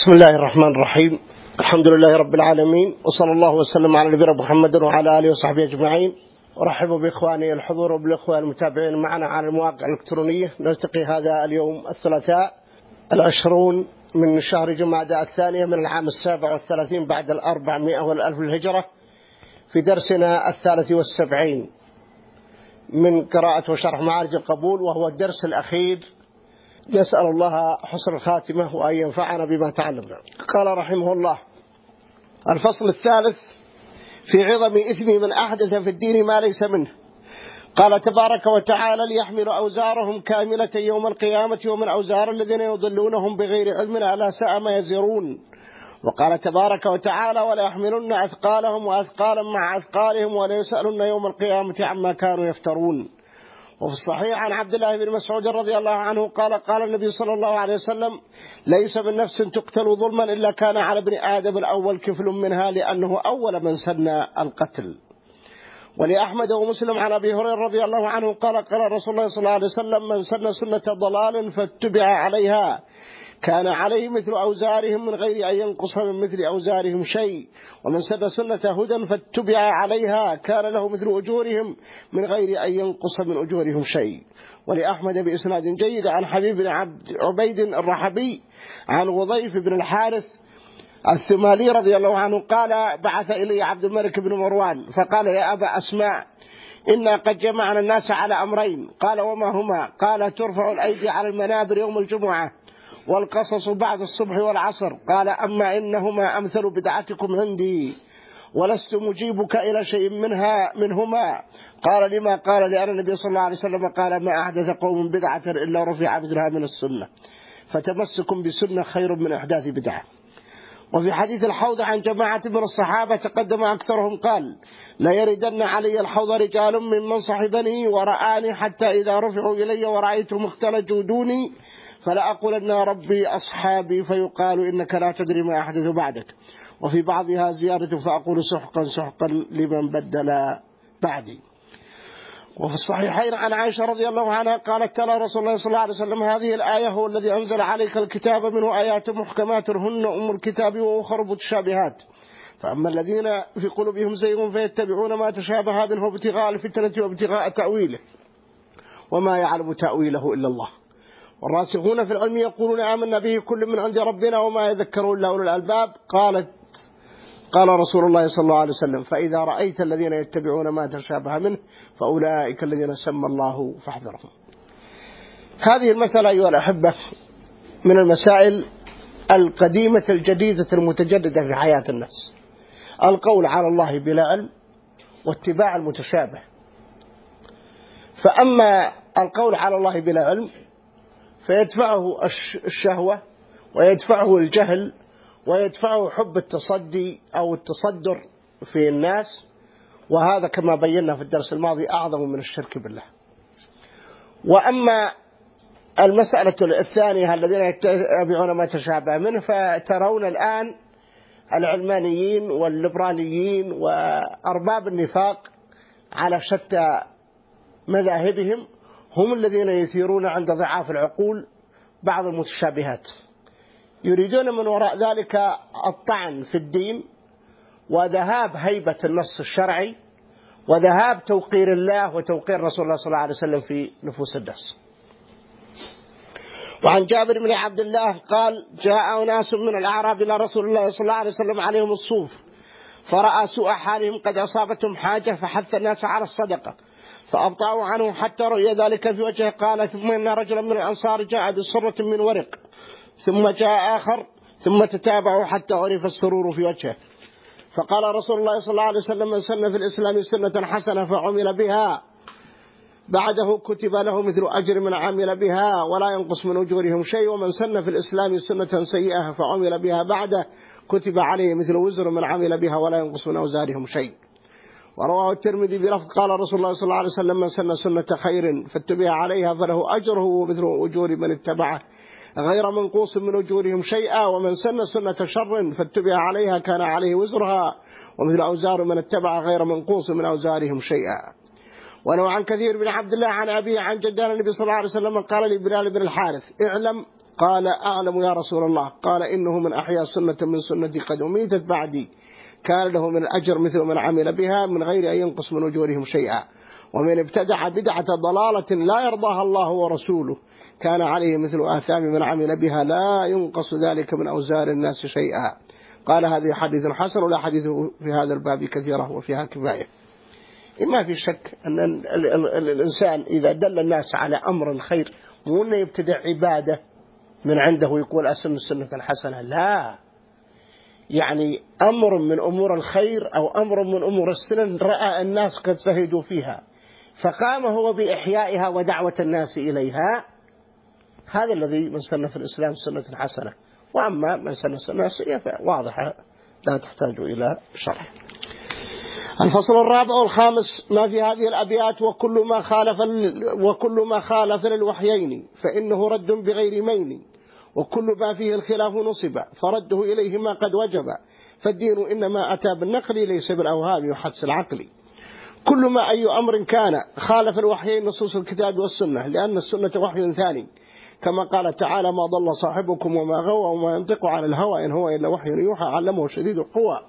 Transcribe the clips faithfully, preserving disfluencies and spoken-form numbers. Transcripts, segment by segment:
بسم الله الرحمن الرحيم. الحمد لله رب العالمين، وصلى الله وسلم على نبينا محمد وعلى آله وصحبه أجمعين. أرحب بإخواني الحضور وبالإخوة المتابعين معنا على المواقع الإلكترونية. نلتقي هذا اليوم الثلاثاء العشرون من شهر جمادى الثانية من العام السابع والثلاثين بعد الأربعمائة والألف الهجرة في درسنا الثالث والسبعين من قراءة وشرح معارج القبول، وهو الدرس الأخير. نسأل الله حسن الخاتمة وأن ينفعنا بما تعلمنا. قال رحمه الله: الفصل الثالث في عظم إثم من أحدث في الدين ما ليس منه. قال تبارك وتعالى: ليحملوا أوزارهم كاملة يوم القيامة ومن أوزار الذين يضلونهم بغير علم ألا ساء ما يزرون. وقال تبارك وتعالى: ولا يحملن أثقالهم وأثقالا مع أثقالهم ولا يسألن يوم القيامة عما كانوا يفترون. وفي الصحيح عن عبد الله بن مسعود رضي الله عنه قال: قال النبي صلى الله عليه وسلم: ليس من نفس تقتل ظلما إلا كان على ابن آدم الأول كفل منها، لأنه أول من سن القتل. ولأحمد ومسلم عن أبي هريرة رضي الله عنه قال: قال رسول الله صلى الله عليه وسلم: من سن سنة ضلال فاتبع عليها كان عليه مثل أوزارهم من غير أن ينقص من مثل أوزارهم شيء، ومن سن سنة هدى فاتبع عليها كان له مثل أجورهم من غير أن ينقص من أجورهم شيء. ولأحمد بإسناد جيد عن حبيب بن عبد عبيد الرحبي عن غضيف بن الحارث الثمالي رضي الله عنه قال: بعث إلي عبد الملك بن مروان فقال: يا أبا أسماء، إنا قد جمعنا الناس على أمرين. قال: وما هما؟ قال: ترفع الأيدي على المنابر يوم الجمعة، والقصص بعد الصبح والعصر. قال: أما إنهما أمثل بدعتكم عندي، ولست مجيبك إلى شيء منها منهما. قال: لما؟ قال: لأن النبي صلى الله عليه وسلم قال: ما أحدث قوم بدعة إلا رفع مثلها من السنة، فتمسكم بسنة خير من إحداث بدعة. وفي حديث الحوض عن جماعة من الصحابة تقدم أكثرهم قال: لا يردن علي الحوض رجال ممن صحبني ورآني حتى إذا رفعوا إلي ورأيتهم اختلجوا دوني فلا أقولن ربي أصحابي، فيقال إنك لا تدري ما أحدث بعدك. وفي بعضها زيارة فأقول سحقا سحقا لمن بدل بعدي. وفي الصحيحين عن عائشة رضي الله عنها قالت: تلا رسول الله صلى الله عليه وسلم هذه الآية: هو الذي أنزل عليك الكتاب منه آيات محكمات هن أم الكتاب وأخر متشابهات، فأما الذين في قلوبهم زيغ فيتبعون ما تشابه منه ابتغاء الفتنة وابتغاء تأويله وما يعلم تأويله إلا الله، والراسخون في العلم يقولون آمنا به كل من عند ربنا وما يذكر إلا أولو الألباب. قالت قال رسول الله صلى الله عليه وسلم: فإذا رأيت الذين يتبعون ما تشابه منه فأولئك الذين سمى الله فاحذرهم. هذه المسألة أيها الأحبة من المسائل القديمة الجديدة المتجددة في حياة الناس: القول على الله بلا علم واتباع المتشابه. فأما القول على الله بلا علم فيدفعه الشهوة ويدفعه الجهل ويدفعه حب التصدي أو التصدر في الناس، وهذا كما بينا في الدرس الماضي أعظم من الشرك بالله. وأما المسألة الثانية الذين يتبعون ما تشابه منه، فترون الآن العلمانيين والليبراليين وأرباب النفاق على شتى مذاهبهم هم الذين يثيرون عند ضعاف العقول بعض المتشابهات، يريدون من وراء ذلك الطعن في الدين وذهاب هيبة النص الشرعي وذهاب توقير الله وتوقير رسول الله صلى الله عليه وسلم في نفوس الناس. وعن جابر بن عبد الله قال: جاء ناس من الأعراب إلى رسول الله صلى الله عليه وسلم عليهم الصوف، فرأى سوء حالهم قد أصابتهم حاجة فحث الناس على الصدقة، فأبطأوا عنه حتى رؤي ذلك في وجهه. قال: ثم إن رجلا من الأنصار جاء بصرة من ورق، ثم جاء آخر، ثم تتابعوا حتى عرف السرور في وجهه. فقال رسول الله صلى الله عليه وسلم: من سن في الإسلام سنة حسنة فعمل بها بعده كتب له مثل أجر من عمل بها ولا ينقص من أجورهم شيء، ومن سن في الإسلام سنة سيئة فعمل بها بعده كتب عليه مثل وزر من عمل بها ولا ينقص من أوزارهم شيء. ورواه الترمذي بلفظ: قال رسول الله صلى الله عليه وسلم: من سن سنة خير فاتبع عليها فله أجره ومثل أجور من اتبعه غير منقوص من أجورهم شيئا، ومن سن سنة شر فاتبع عليها كان عليه وزرها ومثل أوزار من اتبع غير منقوص من أوزارهم شيئا. ونوع عن كثير بن عبد الله عن أبيه عن جدان النبي صلى الله عليه وسلم قال لبلال بن الحارث: اعلم قال أعلم يا رسول الله. قال إنه من أحيا سنة من سنتي قد أميتت بعدي كان له من الأجر مثل من عمل بها من غير أن ينقص من أجورهم شيئا، ومن ابتدع بدعة ضلالة لا يرضاها الله ورسوله كان عليه مثل آثام من عمل بها لا ينقص ذلك من أوزار الناس شيئا. قال هذه حديث حسن، ولا حديث في هذا الباب كثيرة وفيها كفاية. ما في شك أن الإنسان إذا دل الناس على أمر الخير مو أنه يبتدع عبادة من عنده ويقول أسن السنة الحسنة، لا، يعني أمر من أمور الخير أو أمر من أمور السنن رأى الناس قد زهدوا فيها فقام هو بإحيائها ودعوة الناس إليها، هذا الذي من سنة في الإسلام سنة حسنة. وأما من سنة سنة سيئة فواضحة لا تحتاج إلى شرح. الفصل الرابع والخامس ما في هذه الأبيات: وكل ما خالف وكل ما خالف للوحيين فإنه رد بغير مين، وكل ما فيه الخلاف نصب فرده إليه ما قد وجب، فالدين إنما أتى بالنقل ليس بالأوهام وحدس العقل. كل ما أي أمر كان خالف الوحيين نصوص الكتاب والسنة، لأن السنة وحي ثاني، كما قال تعالى: ما ضل صاحبكم وما غوى وما ينطق عن الهوى إن هو إلا وحي يوحى علمه شديد القوى.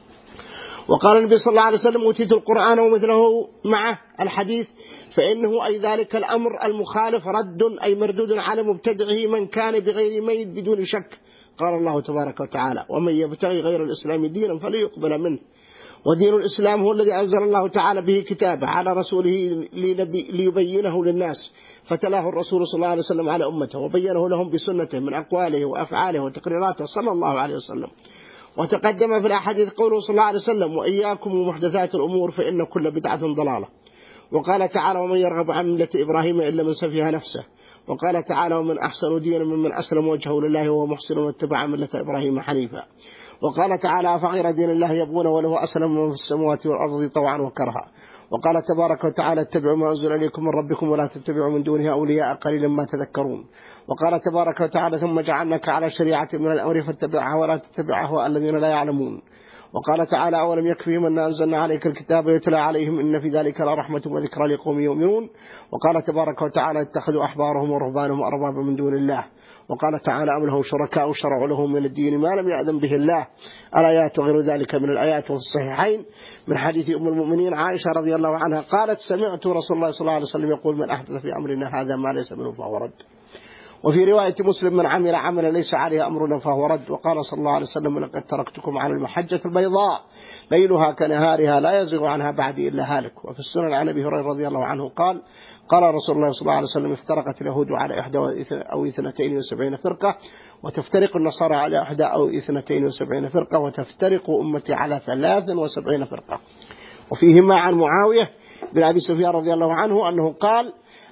وقال النبي صلى الله عليه وسلم: أوتيت القرآن ومثله معه الحديث، فإنه أي ذلك الأمر المخالف رد أي مردود على مبتدعه من كان بغير ميل بدون شك. قال الله تبارك وتعالى: ومن يبتغي غير الإسلام دينا فلن يقبل منه. ودين الإسلام هو الذي أنزل الله تعالى به كتابه على رسوله ليبينه للناس، فتلاه الرسول صلى الله عليه وسلم على أمته وبينه لهم بسنته من أقواله وأفعاله وتقريراته صلى الله عليه وسلم. وتقدم في الأحاديث قوله صلى الله عليه وسلم: وإياكم ومحدثات الأمور فإن كل بدعة ضلالة. وقال تعالى: ومن يرغب عن ملة إبراهيم إلا من سفه نفسه. وقال تعالى: ومن أحسن دينا ممن أسلم وجهه لله وهو محسن واتبع ملة إبراهيم حنيفا. وقال تعالى: فغير دين الله يبغون وله أسلم من في السماوات والأرض طوعا وكرها. وقال تبارك وتعالى: اتبعوا ما أنزل إليكم من ربكم ولا تتبعوا من دونها أولياء قليلا ما تذكرون. وقال تبارك وتعالى: ثم جعلناك على شريعة من الأمر فاتبعها ولا تتبع أهواء الذين لا يعلمون. وقال تعالى: أولم يكفيهم أن أنزلنا عليك الكتاب يتلى عليهم إن في ذلك لرحمة وذكرى لقوم يؤمنون. وقال تبارك وتعالى: اتخذوا أحبارهم ورهبانهم أربابا من دون الله. وقال تعالى: أم لهم شركاء شرعوا لهم من الدين ما لم يأذن به الله. الآيات وغير ذلك من الآيات. وفي الصحيحين من حديث أم المؤمنين عائشة رضي الله عنها قالت: سمعت رسول الله صلى الله عليه وسلم يقول: من أحدث في أمرنا هذا ما ليس منه فهو رد. وفي رواية مسلم: من عمل عملا ليس عليه أمرنا فهو رد. وقال صلى الله عليه وسلم: لقد تركتكم على المحجة البيضاء ليلها كنهارها لا يزيغ عنها بعدي إلا هالك. وفي السنن عن أبي هريرة رضي الله عنه قال: قال رسول الله صلى الله عليه وسلم: افترقت اليهود على إحدى أو اثنتين وسبعين فرقة، وتفترق النصارى على إحدى أو اثنتين وسبعين فرقة، وتفترق أمتي على ثلاث وسبعين فرقة. وفيهما عن معاوية بن أبي سفيان رضي الله عنه أنه قال: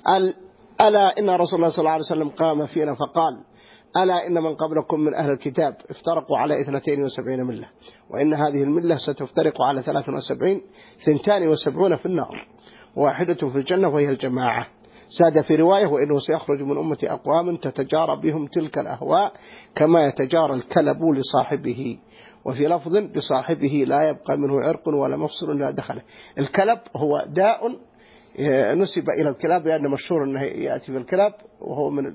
ألا إن رسول الله صلى الله عليه وسلم قام فينا فقال: ألا إن من قبلكم من أهل الكتاب افترقوا على اثنتين وسبعين ملة، وإن هذه الملة ستفترق على ثلاث وسبعين، ثنتان وسبعون في النار واحدة في الجنة وهي الجماعة. ساد في رواية: وإنه سيخرج من أمتي أقوام تتجارى بهم تلك الأهواء كما يتجارى الكلب لصاحبه. وفي لفظ: بصاحبه لا يبقى منه عرق ولا مفصل لا دخله. الكلب هو داء نسب إلى الكلاب لأنه مشهور أنه يأتي في الكلاب، وهو من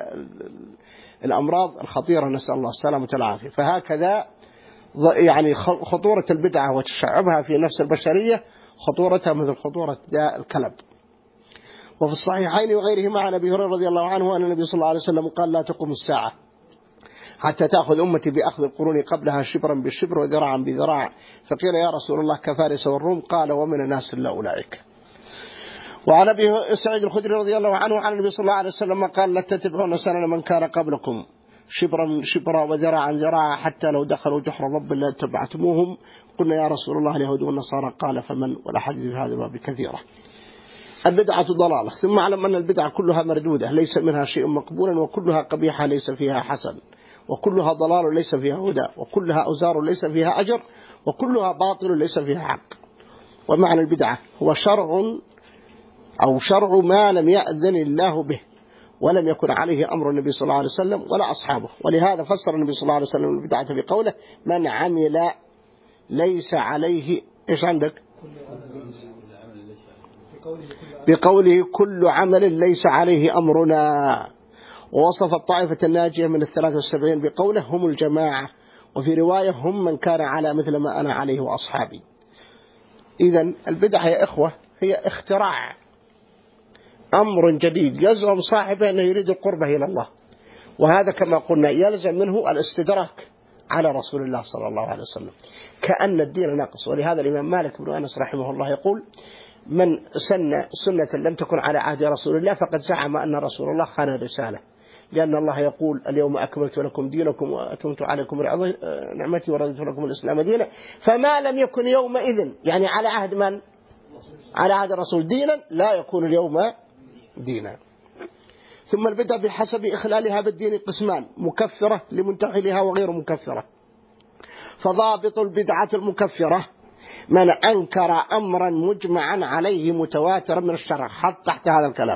الأمراض الخطيرة نسأل الله السلامة والعافية. فهكذا يعني خطورة البدعة وتشعبها في نفس البشرية خطورتها مثل خطورة داء الكلب. وفي الصحيحين وغيرهما عن أبي هريرة رضي الله عنه أن النبي صلى الله عليه وسلم قال: لا تقوم الساعة حتى تأخذ أمتي بأخذ القرون قبلها شبرا بالشبر وذراعا بذراع. فقيل: يا رسول الله كفارس والروم؟ قال: ومن الناس إلا أولئك. وعن أبي سعيد الخدري رضي الله عنه عن النبي صلى الله عليه وسلم قال: لا تتبعون سنن من كان قبلكم شبرا شبرا وذراعا ذراعا حتى لو دخلوا جحر ضب لاتبعتموهم. قلنا: يا رسول الله اليهود والنصارى؟ قال: فمن؟ والأحاديث في هذا الباب كثيرة. البدعة ضلالة. ثم اعلم أن البدعة كلها مردودة ليس منها شيء مقبولا، وكلها قبيحة ليس فيها حسن، وكلها ضلال ليس فيها هدى، وكلها أوزار ليس فيها أجر، وكلها باطل ليس فيها حق. ومعنى البدعة هو شرع أو شرع ما لم يأذن الله به ولم يكن عليه أمر النبي صلى الله عليه وسلم ولا أصحابه. ولهذا فسر النبي صلى الله عليه وسلم البدعة بقوله: من عمل ليس عليه إيش عندك؟ بقوله: كل عمل ليس عليه أمرنا. ووصف الطائفة الناجية من الثلاثة والسبعين بقوله هم الجماعة، وفي رواية هم من كان على مثل ما أنا عليه وأصحابي. إذن البدعة يا إخوة هي اختراع أمر جديد يزعم صاحبه أنه يريد القربة إلى الله، وهذا كما قلنا يلزم منه الاستدراك على رسول الله صلى الله عليه وسلم، كأن الدين ناقص. ولهذا الإمام مالك بن أنس رحمه الله يقول من سن سنة لم تكن على عهد رسول الله فقد زعم أن رسول الله خان الرسالة، لأن الله يقول اليوم أكملت لكم دينكم وأتممت عليكم نعمتي ورضيت لكم الإسلام دينا، فما لم يكن يومئذ يعني على عهد من؟ على عهد الرسول دينا لا يكون اليوم دينا. ثم البدعة بحسب إخلالها بالدين قسمان: مكفرة لمنتحلها وغير مكفرة. فضابط البدعة المكفرة من أنكر أمرا مجمعا عليه متواترا من الشرع. حط تحت هذا الكلام: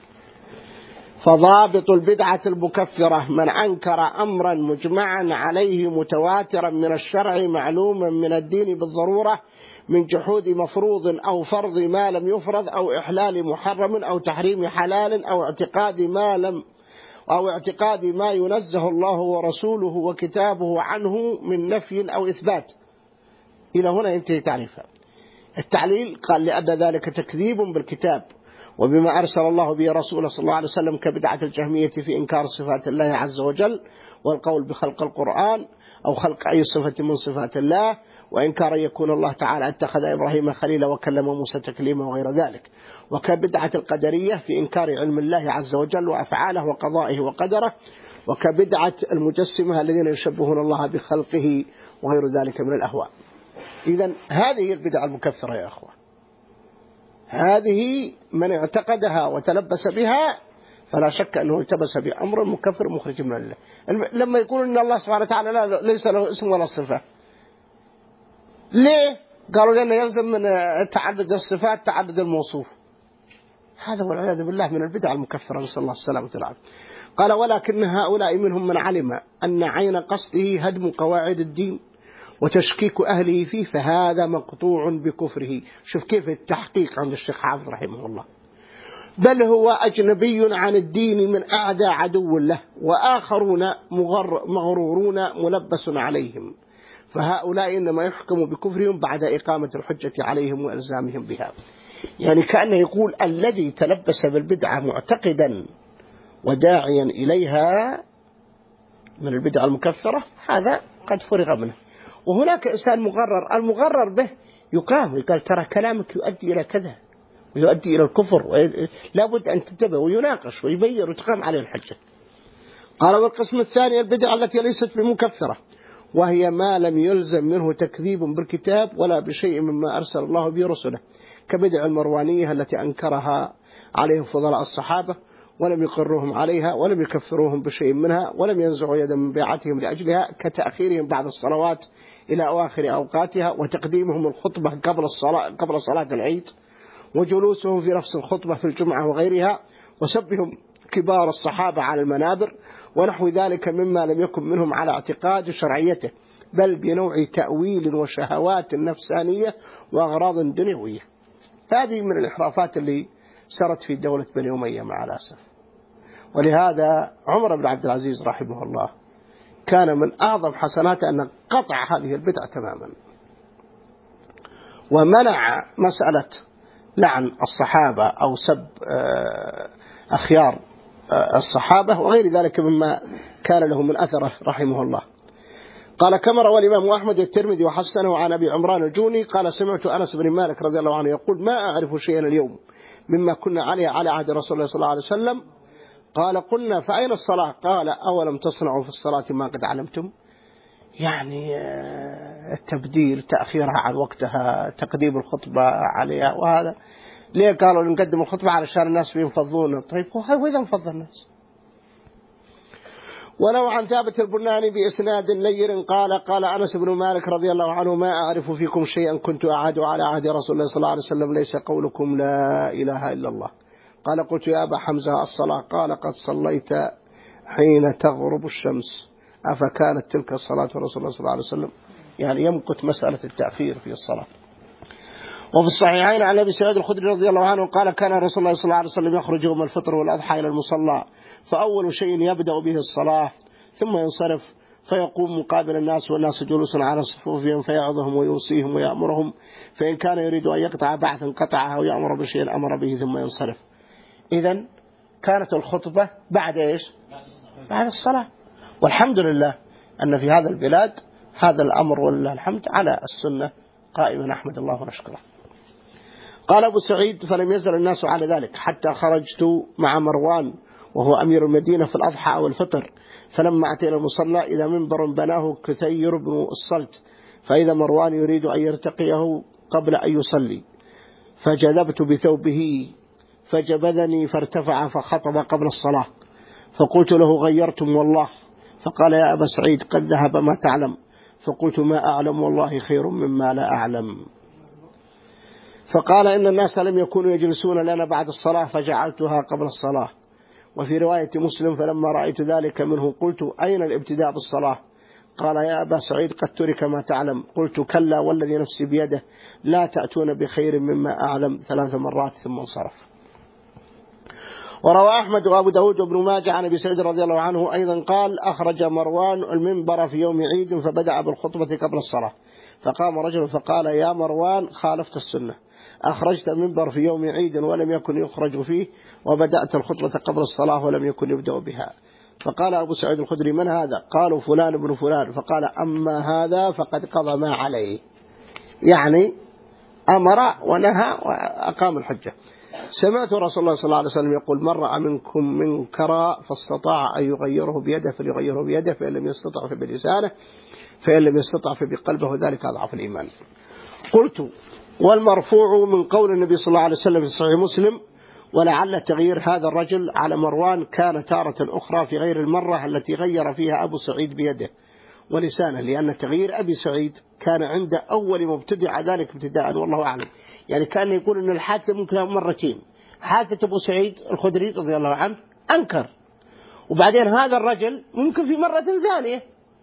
فضابط البدعة المكفرة من أنكر أمرا مجمعا عليه متواترا من الشرع معلوما من الدين بالضرورة، من جحود مفروض أو فرض ما لم يفرض، أو إحلال محرم، أو تحريم حلال، أو اعتقاد ما لم أو اعتقاد ما ينزه الله ورسوله وكتابه عنه من نفي أو إثبات. إلى هنا ينتهي تعريفها. التعليل قال: لأن ذلك تكذيب بالكتاب وبما أرسل الله به رسوله صلى الله عليه وسلم، كبدعة الجهمية في إنكار صفات الله عز وجل والقول بخلق القرآن أو خلق أي صفة من صفات الله، وإنكار يكون الله تعالى اتخذ إبراهيم خليلا وكلم موسى تكليما وغير ذلك. وكبدعة القدرية في إنكار علم الله عز وجل وأفعاله وقضائه وقدره. وكبدعة المجسمة الذين يشبهون الله بخلقه وغير ذلك من الأهواء. إذن هذه البدعة المكفرة يا أخوة، هذه من اعتقدها وتلبس بها فلا شك أنه التبس بأمر مكفر مخرج من الله. لما يقول إن الله سبحانه وتعالى لا ليس له اسم ولا صفة، ليه؟ قالوا لأنه يلزم من تعدد الصفات تعدد الموصوف. هذا والعياذ بالله من البدع المكفرة، نسأل الله السلامة والعافية. قال: ولكن هؤلاء منهم من علم أن عين قصده هدم قواعد الدين وتشكيك أهله فيه، فهذا مقطوع بكفره. شوف كيف التحقيق عند الشيخ حافظ رحمه الله: بل هو أجنبي عن الدين من أعدى عدو له، وآخرون مغرورون ملبس عليهم، فهؤلاء إنما يحكم بكفرهم بعد إقامة الحجة عليهم وإلزامهم بها. يعني كأنه يقول الذي تلبس بالبدعة معتقدا وداعيا إليها من البدعة المكفرة هذا قد فرغ منه. وهناك إنسان مغرر، المغرر به يقام يقال ترى كلامك يؤدي إلى كذا ويؤدي إلى الكفر، لا بد أن تنتبه ويناقش ويبين وتقام عليه الحجة. قال: والقسم الثاني البدعة التي ليست بمكفرة، وهي ما لم يلزم منه تكذيب بالكتاب ولا بشيء مما أرسل الله به رسله، كبدع المروانية التي أنكرها عليهم فضلاء الصحابة ولم يقرهم عليها ولم يكفروهم بشيء منها ولم ينزعوا يدا من بيعتهم لأجلها، كتأخيرهم بعض الصلوات إلى أواخر أوقاتها، وتقديمهم الخطبة قبل الصلاة قبل صلاة العيد، وجلوسهم في نفس الخطبة في الجمعة وغيرها، وسبهم كبار الصحابة على المنابر، ونحو ذلك مما لم يكن منهم على اعتقاد شرعيته، بل بنوع تأويل وشهوات نفسانية وأغراض دنيوية. هذه من الإحرافات اللي سرت في دولة بني أمية مع الأسف. ولهذا عمر بن عبد العزيز رحمه الله كان من أعظم حسناته أن قطع هذه البدعة تماما، ومنع مسألة لعن الصحابة أو سب أخيار الصحابة وغير ذلك مما كان له من أثره رحمه الله. قال: كما روى الإمام أحمد والترمذي وحسنه عن أبي عمران الجوني قال: سمعت أنس بن مالك رضي الله عنه يقول: ما أعرف شيئا اليوم مما كنا عليه على عهد رسول الله صلى الله عليه وسلم. قال: قلنا: فأين الصلاة؟ قال: أولم تصنعوا في الصلاة ما قد علمتم؟ يعني التبديل، تأخيرها عن وقتها، تقديم الخطبة عليها، وهذا ليه قالوا نقدم الخطبة علشان الناس بينفضون؟ طيب وإذا انفض الناس. ولو عن ثابت البناني بإسناد لين قال: قال أنس بن مالك رضي الله عنه: ما أعرف فيكم شيئا كنت أعاد على عهد رسول الله صلى الله عليه وسلم ليس قولكم لا إله إلا الله. قال: قلت: يا أبا حمزة الصلاة؟ قال: قد صليت حين تغرب الشمس، أفكانت تلك الصلاة رسول الله صلى الله عليه وسلم؟ يعني يمقت مسألة التأخير في الصلاة. وفي الصحيحين عن أبي سعيد الخدري رضي الله عنه قال كان رسول الله صلى الله عليه وسلم يخرج يوم الفطر والأضحى إلى المصلى، فأول شيء يبدأ به الصلاة، ثم ينصرف فيقوم مقابل الناس والناس جلوس على صفوفهم فيعظهم ويوصيهم ويأمرهم، فإن كان يريد أن يقطع بعثا قطعها ويأمر بشيء أمر به ثم ينصرف. إذن كانت الخطبة بعد إيش؟ بعد الصلاة. والحمد لله أن في هذا البلاد هذا الأمر ولله الحمد على السنة قائما، أحمد الله ونشكره. قال أبو سعيد فلم يزل الناس على ذلك حتى خرجت مع مروان وهو أمير المدينة في الأضحى أو الفطر، فلما أتي إلى المصلى إذا منبر بناه كثير بن الصلت، فإذا مروان يريد أن يرتقيه قبل أن يصلي، فجذبت بثوبه فجبذني فارتفع فخطب قبل الصلاة، فقلت له غيرتم والله، فقال يا أبا سعيد قد ذهب ما تعلم، فقلت ما أعلم والله خير مما لا أعلم. فقال إن الناس لم يكونوا يجلسون لنا بعد الصلاة فجعلتها قبل الصلاة. وفي رواية مسلم فلما رأيت ذلك منه قلت أين الابتداء بالصلاة؟ قال يا أبا سعيد قد ترك ما تعلم. قلت كلا والذي نفسي بيده لا تأتون بخير مما أعلم ثلاث مرات ثم انصرف. وروى أحمد وأبو داود وابن ماجه عن أبي سعيد رضي الله عنه أيضا قال أخرج مروان المنبر في يوم عيد فبدأ بالخطبة قبل الصلاة، فقام رجل فقال يا مروان خالفت السنة، أخرجت المنبر في يوم عيد ولم يكن يخرج فيه، وبدأت الخطبة قبل الصلاة ولم يكن يبدأ بها. فقال أبو سعيد الخدري من هذا؟ قالوا فلان ابن فلان. فقال أما هذا فقد قضى ما عليه، يعني أمر ونهى وأقام الحجة. سمعت رسول الله صلى الله عليه وسلم يقول من رأى منكم منكرا فاستطاع أن يغيره بيده فليغيره بيده، فإن لم يستطع فبلسانه، فإن لم يستطع فبقلبه، ذلك أضعف الإيمان. قلت والمرفوع من قول النبي صلى الله عليه وسلم في صحيح مسلم ولعل تغيير هذا الرجل على مروان كان تارة أخرى في غير المرة التي غير فيها أبو سعيد بيده ولسانه، لأن تغيير أبي سعيد كان عند أول مبتدع ذلك ابتداء والله أعلم. يعني كان يقول أن الحادثة ممكن مرتين، حادثة أبو سعيد الخدري رضي الله عنه أنكر، وبعدين هذا الرجل ممكن في مرة ثانية.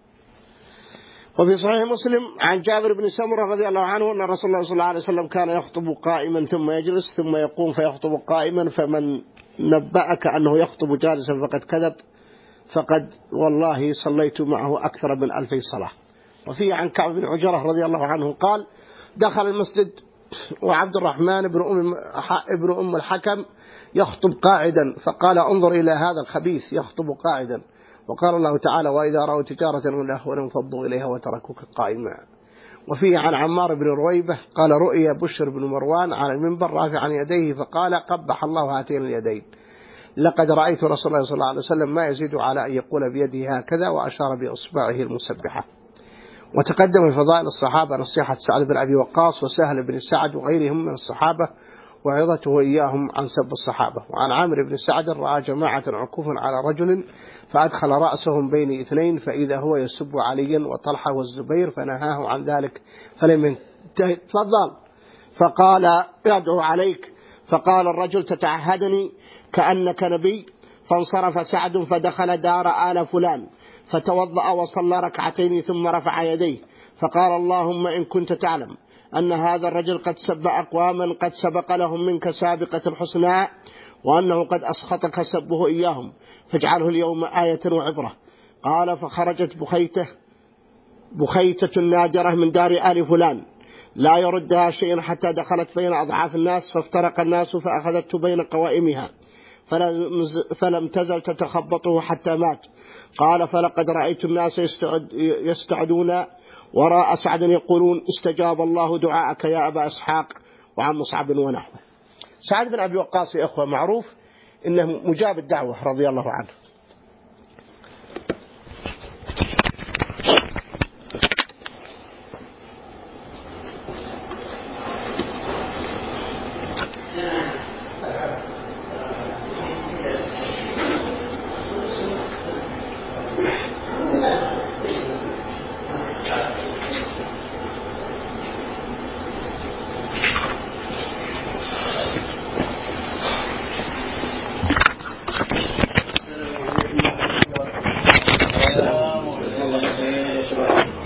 وفي صحيح مسلم عن جابر بن سمرة رضي الله عنه أن رسول الله صلى الله عليه وسلم كان يخطب قائما ثم يجلس ثم يقوم فيخطب قائما، فمن نبأك أنه يخطب جالسا فقد كذب، فقد والله صليت معه أكثر من ألفي صلاة. وفيه عن كعب بن عجرة رضي الله عنه قال دخل المسجد وعبد الرحمن بن أم, ابن أم الحكم يخطب قاعدا، فقال انظر إلى هذا الخبيث يخطب قاعدا، وقال الله تعالى وإذا رأوا تجارة ولا لهوا انفضوا إليها وتركوك قائما. وفيه عن عمار بن رويبة قال رؤيا بشر بن مروان على المنبر رافعا يديه فقال قبح الله هاتين اليدين، لقد رأيت رسول الله صلى الله عليه وسلم ما يزيد على أن يقول بيده هكذا، وأشار بإصبعه المسبحة. وتقدم في فضائل الصحابة نصيحة سعد بن أبي وقاص وسهل بن سعد وغيرهم من الصحابة وعظته إياهم عن سب الصحابة. وعن عامر بن سعد رأى جماعة عكوفا على رجل فأدخل رأسهم بين اثنين فإذا هو يسب عليا وطلحة والزبير فنهاه عن ذلك فلم ينتهي. تفضل. فقال يدعو عليك، فقال الرجل تتعهدني كأنك نبي، فانصرف سعد فدخل دار آل فلان فتوضأ وصلى ركعتين ثم رفع يديه فقال اللهم إن كنت تعلم أن هذا الرجل قد سب أقواما قد سبق لهم منك سابقة الحسنى، وأنه قد أسخطك سبه إياهم، فاجعله اليوم آية وعبرة. قال فخرجت بخيته بخيتة نادرة من دار آل فلان لا يردها شيء حتى دخلت بين أضعاف الناس، فافترق الناس فأخذته بين قوائمها فلم تزل تتخبطه حتى مات. قال فلقد رأيت الناس يستعد يستعدون وراء سعد يقولون استجاب الله دعاءك يا أبا إسحاق وعن مصعب ونحوه. سعد بن أبي وقاص يا أخوة معروف إنه مجاب الدعوة رضي الله عنه.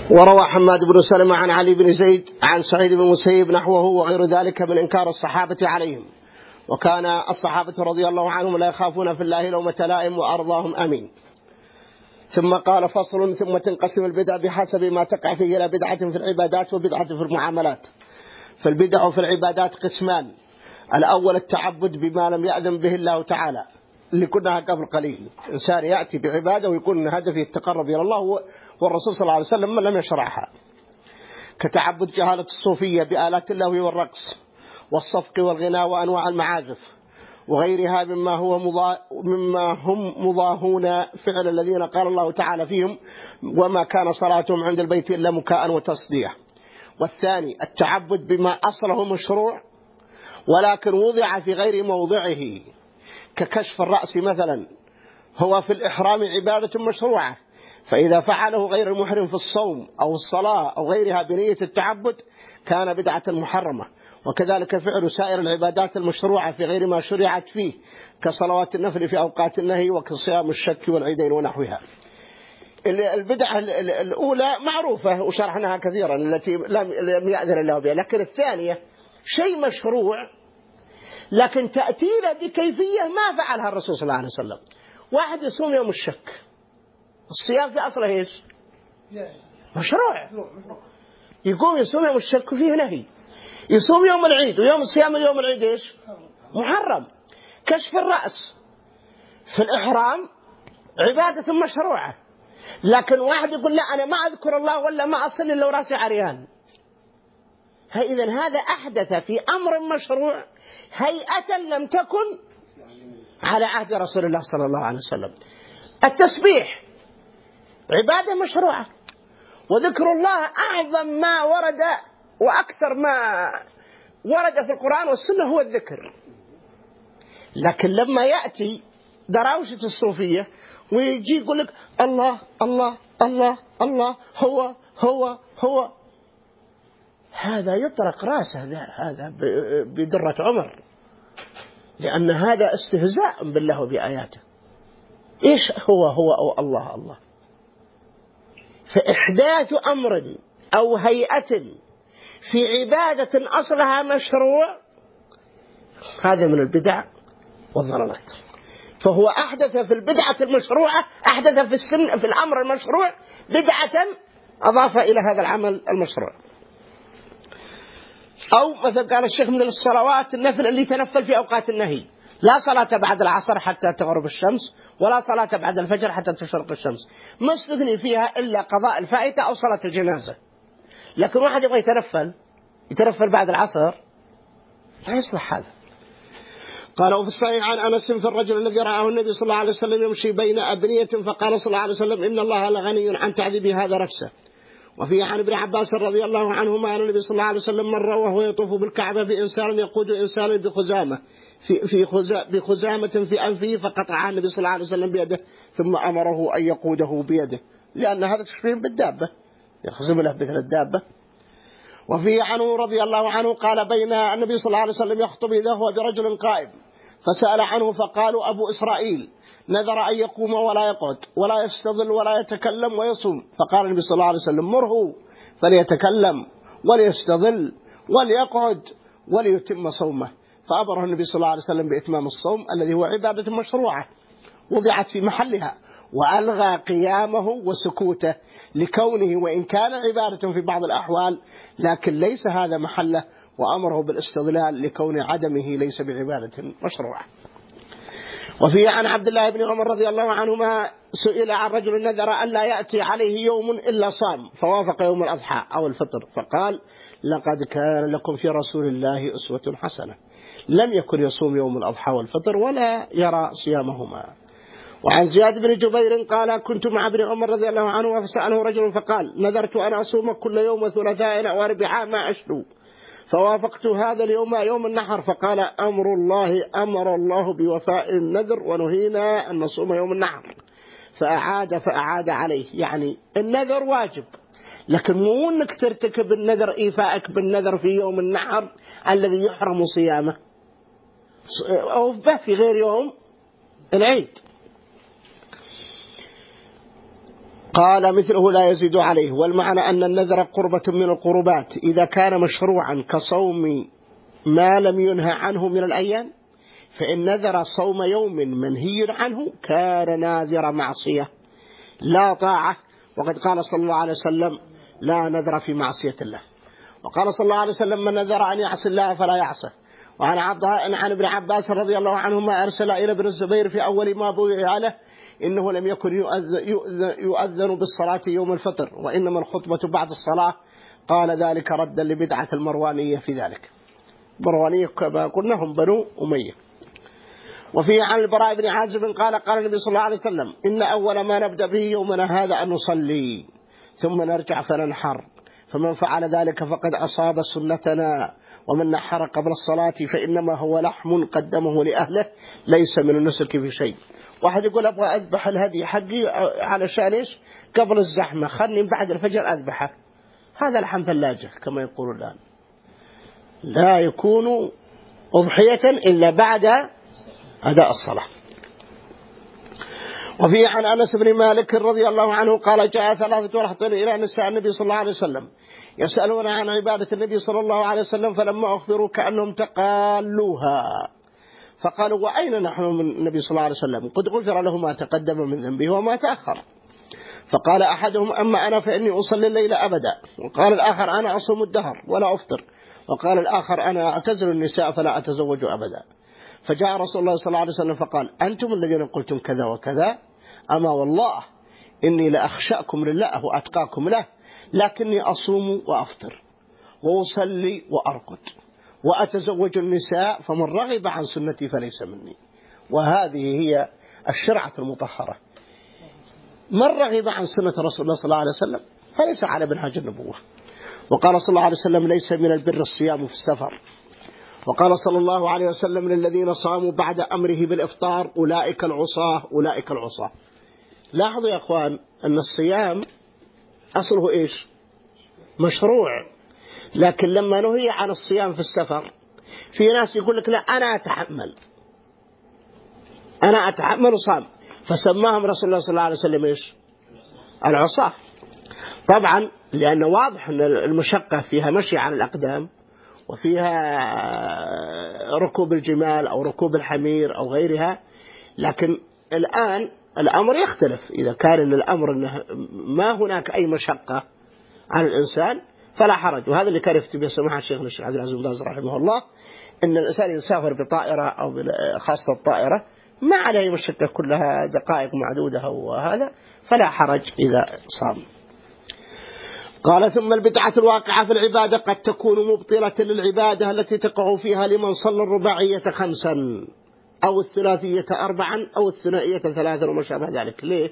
وروى حماد بن سلمة عن علي بن زيد عن سعيد بن مسيب نحوه وغير ذلك من إنكار الصحابة عليهم. وكان الصحابة رضي الله عنهم لا يخافون في الله لومة لائم وأرضاهم أمين. ثم قال فصل ثم تنقسم البدع بحسب ما تقع فيه إلى بدعة في العبادات وبدعة في المعاملات. فالبدع في العبادات قسمان: الأول التعبد بما لم يأذن به الله تعالى اللي كنا قبل قليل، إنسان يأتي بعبادة ويكون هدفه التقرب إلى الله والرسول صلى الله عليه وسلم لم يشرعها، كتعبد جهالة الصوفية بآلات اللهو والرقص والصفق والغناء وأنواع المعازف وغيرها مما هو مضا... مما هم مضاهون فعل الذين قال الله تعالى فيهم وما كان صلاتهم عند البيت إلا مكاء وتصدية. والثاني التعبد بما أصله مشروع ولكن وضع في غير موضعه، ككشف الرأس مثلا، هو في الإحرام عبادة مشروعة، فإذا فعله غير المحرم في الصوم أو الصلاة أو غيرها بنية التعبد كان بدعة محرمة. وكذلك فعل سائر العبادات المشروعة في غير ما شرعت فيه، كصلوات النفل في أوقات النهي وكصيام الشك والعيدين ونحوها. البدعة الأولى معروفة وشرحناها كثيرا التي لم يأذن الله بها، لكن الثانية شيء مشروع لكن تأتينا بكيفية ما فعلها الرسول صلى الله عليه وسلم. واحد يصوم يوم الشك، الصيام في أصله إيش؟ مشروع. يقوم يصوم يوم الشك فيه نهي، يصوم يوم العيد ويوم الصيام يوم العيد إيش؟ محرم. كشف الرأس في الإحرام عبادة مشروعة، لكن واحد يقول لا أنا ما أذكر الله ولا ما أصلي إلا وراسي عريان، فإذا هذا أحدث في أمر مشروع هيئة لم تكن على عهد رسول الله صلى الله عليه وسلم. التسبيح عبادة مشروعة، وذكر الله أعظم ما ورد وأكثر ما ورد في القرآن والسنة هو الذكر. لكن لما يأتي دراوشة الصوفية ويجي يقول لك الله الله الله الله هو هو هو، هذا يطرق راسه هذا بدرة عمر، لأن هذا استهزاء بالله وبآياته. إيش هو هو أو الله الله؟ فإحداث أمر أو هيئة في عبادة أصلها مشروع هذا من البدع والضلالات. فهو أحدث في البدعة المشروعة، أحدث في السن في الأمر المشروع بدعة أضاف إلى هذا العمل المشروع. أو مثل قال الشيخ من الصلوات النفل اللي تنفل في أوقات النهي، لا صلاة بعد العصر حتى تغرب الشمس ولا صلاة بعد الفجر حتى تشرق الشمس، ما استثني فيها إلا قضاء الفائتة أو صلاة الجنازة. لكن واحد يبغى يتنفل يتنفل بعد العصر لا يصلح هذا. قال وفي الصحيح عن أنس في الرجل الذي رآه النبي صلى الله عليه وسلم يمشي بين أبنية فقال صلى الله عليه وسلم إن الله لغني عن تعذيب هذا نفسه. وفي عن ابن عباس رضي الله عنهما أن النبي صلى الله عليه وسلم مر وهو يطوف بالكعبة بإنسان يقود إنسان بخزامة في في خزا بخزامة في أنفه فقطع النبي صلى الله عليه وسلم بيده ثم أمره أن يقوده بيده، لأن هذا تشبيه بالدابة يخزم له مثل الدابة. وفي عنه رضي الله عنه قال بين النبي صلى الله عليه وسلم يخطب إذا هو برجل قائم فسأل عنه فقالوا أبو إسرائيل نذر أن يقوم ولا يقعد ولا يستظل ولا يتكلم ويصوم، فقال النبي صلى الله عليه وسلم مره فليتكلم وليستظل وليقعد وليتم صومه، فأمره النبي صلى الله عليه وسلم بإتمام الصوم الذي هو عبادة مشروعة وضعت في محلها، وألغى قيامه وسكوته لكونه وإن كان عبادة في بعض الأحوال لكن ليس هذا محله، وأمره بالاستظلال لكون عدمه ليس بعبادة مشروعة. وفي عن عبد الله بن عمر رضي الله عنهما سئل عن رجل نذر أن لا يأتي عليه يوم إلا صام فوافق يوم الأضحى أو الفطر، فقال لقد كان لكم في رسول الله أسوة حسنة، لم يكن يصوم يوم الأضحى والفطر ولا يرى صيامهما. وعن زياد بن جبير قال كنت مع ابن عمر رضي الله عنه فسأله رجل فقال نذرت أن أصوم كل يوم ثلاثاء أو أربعاء ما أشلو، فوافقت هذا اليوم يوم النحر، فقال أمر الله أمر الله بوفاء النذر ونهينا أن نصوم يوم النحر، فأعاد فأعاد عليه، يعني النذر واجب لكن مو أنك ترتكب النذر إيفاءك بالنذر في يوم النحر الذي يحرم صيامه أو في غير يوم العيد. قال مثله لا يزيد عليه. والمعنى أن النذر قربة من القربات إذا كان مشروعا كصوم ما لم ينهى عنه من الأيام، فإن نذر صوم يوم منهي عنه كان ناذر معصية لا طاعة. وقد قال صلى الله عليه وسلم لا نذر في معصية الله. وقال صلى الله عليه وسلم من نذر أن يعصي الله فلا يعصه. وعن عن ابن عباس رضي الله عنهما أرسل إلى ابن الزبير في أول ما بوئ له إنه لم يكن يؤذن بالصلاة يوم الفطر وإنما الخطبة بعد الصلاة. قال ذلك ردا لبدعة المروانية في ذلك. المروانية كما قلنا هم بنو أمية. وفي عن البراء بن عازب قال قال النبي صلى الله عليه وسلم إن أول ما نبدأ به يومنا هذا أن نصلي ثم نرجع فننحر، فمن فعل ذلك فقد أصاب سنتنا، ومن نحر قبل الصلاة فإنما هو لحم قدمه لأهله ليس من النسك في شيء. واحد يقول أبغى أذبح الهدي حقي علشان إيش قبل الزحمة، خلني بعد الفجر أذبحه، هذا لحم ثلاجة كما يقول الآن، لا يكون أضحية إلا بعد أداء الصلاة. وفي عن أنس بن مالك رضي الله عنه قال جاء ثلاثة رهط إلى نساء النبي صلى الله عليه وسلم يسألون عن عبادة النبي صلى الله عليه وسلم، فلما أخبروا كأنهم تقالوها فقالوا وأين نحن من النبي صلى الله عليه وسلم قد غفر له ما تقدم من ذنبه وما تأخر. فقال أحدهم أما أنا فإني أصلي الليل أبدا، وقال الآخر أنا أصوم الدهر ولا أفطر، وقال الآخر أنا أعتزل النساء فلا أتزوج أبدا. فجاء رسول الله صلى الله عليه وسلم فقال أنتم الذين قلتم كذا وكذا، أما والله إني لأخشاكم لله وأتقاكم له، لكني أصوم وأفطر وأصلي وأرقد وأتزوج النساء، فمن رغب عن سنتي فليس مني. وهذه هي الشرعة المطهرة، من رغب عن سنة رسول الله صلى الله عليه وسلم فليس على منهج النبوة. وقال صلى الله عليه وسلم ليس من البر الصيام في السفر. وقال صلى الله عليه وسلم للذين صاموا بعد أمره بالإفطار أولئك العصاة أولئك العصاة. لاحظوا يا أخوان أن الصيام أصله إيش مشروع، لكن لما نهي عن الصيام في السفر في ناس يقول لك لا أنا أتحمل أنا أتحمل وصام، فسماهم رسول الله صلى الله عليه وسلم إيش العصاة. طبعا لأنه واضح أن المشقة فيها مشي على الأقدام وفيها ركوب الجمال أو ركوب الحمير أو غيرها، لكن الآن الأمر يختلف. إذا كان الأمر أنه ما هناك أي مشقة على الإنسان فلا حرج. وهذا اللي كان يفتي به سماحة الشيخ الشيخ عبد العزيز بن باز رحمه الله، أن الإنسان يسافر بطائرة أو خاصة الطائرة ما عليه مشقة كلها دقائق معدودة وهذا فلا حرج إذا صام. قال ثم البدعة الواقعة في العبادة قد تكون مبطلة للعبادة التي تقع فيها لمن صلى الرباعية خمسا أو الثلاثية أربعا أو الثنائية ثلاثا وما شابه ذلك. ليه؟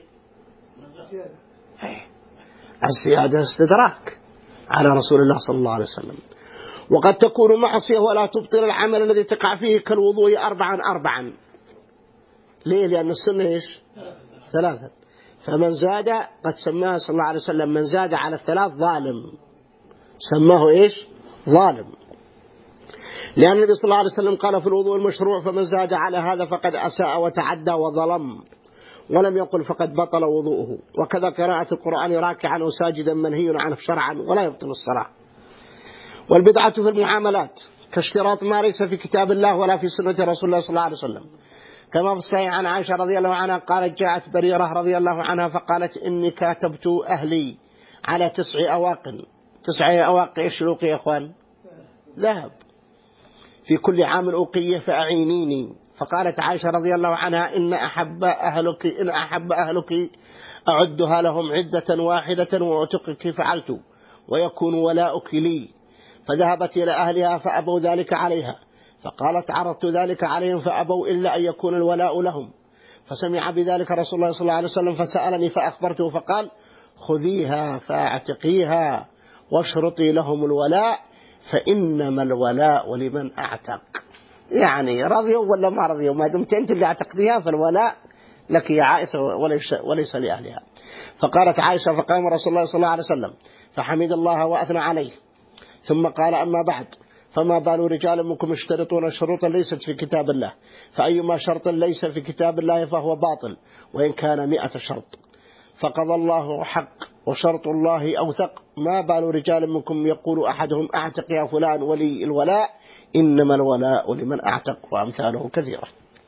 الزيادة استدراك على رسول الله صلى الله عليه وسلم. وقد تكون معصية ولا تبطل العمل الذي تقع فيه كالوضوء أربعا أربعا. ليه؟ لأن السنة إيش؟ ثلاثة. فمن زاد قد سماه صلى الله عليه وسلم من زاد على الثلاث ظالم، سماه إيش؟ ظالم، لأن النبي صلى الله عليه وسلم قال في الوضوء المشروع فمن زاد على هذا فقد أساء وتعدى وظلم، ولم يقل فقد بطل وضوءه. وكذا قراءة القرآن راكعا وساجدا منهي عنه شرعا ولا يبطل الصلاة. والبدعة في المعاملات كاشتراط ما ليس في كتاب الله ولا في سنة رسول الله صلى الله عليه وسلم، كما في الصحيح عن عائشة رضي الله عنها قالت جاءت بريرة رضي الله عنها فقالت إني كاتبت أهلي على تسع أواق. تسع أواق إيش الأوقية يا أخوان؟ ذهب، في كل عام أوقية فأعينيني. فقالت عائشة رضي الله عنها إن أحب أهلك إن أحب أهلك أعدها لهم عدة واحدة وأعتقك فعلت ويكون ولاؤك لي. فذهبت إلى أهلها فأبوا ذلك عليها، فقالت عرضت ذلك عليهم فأبوا إلا أن يكون الولاء لهم. فسمع بذلك رسول الله صلى الله عليه وسلم فسألني فأخبرته فقال خذيها فاعتقيها واشرطي لهم الولاء فإنما الولاء لمن أعتق. يعني رضيوا ولا ما رضيوا، ما دمت أنت اللي اعتقديها فالولاء لك يا عائشة وليس, وليس لأهلها. فقالت عائشة فقام رسول الله صلى الله عليه وسلم فحمد الله وأثنى عليه ثم قال أما بعد فما بال رجال منكم يشترطون شروطا ليست في كتاب الله، فأيما شرط ليس في كتاب الله فهو باطل وإن كان مئة شرط. فقضى الله حق وشرط الله أوثق، ما بال رجال منكم يقول أحدهم أعتق يا فلان ولي الولاء، إنما الولاء لمن أعتق، وأمثاله كثيرة.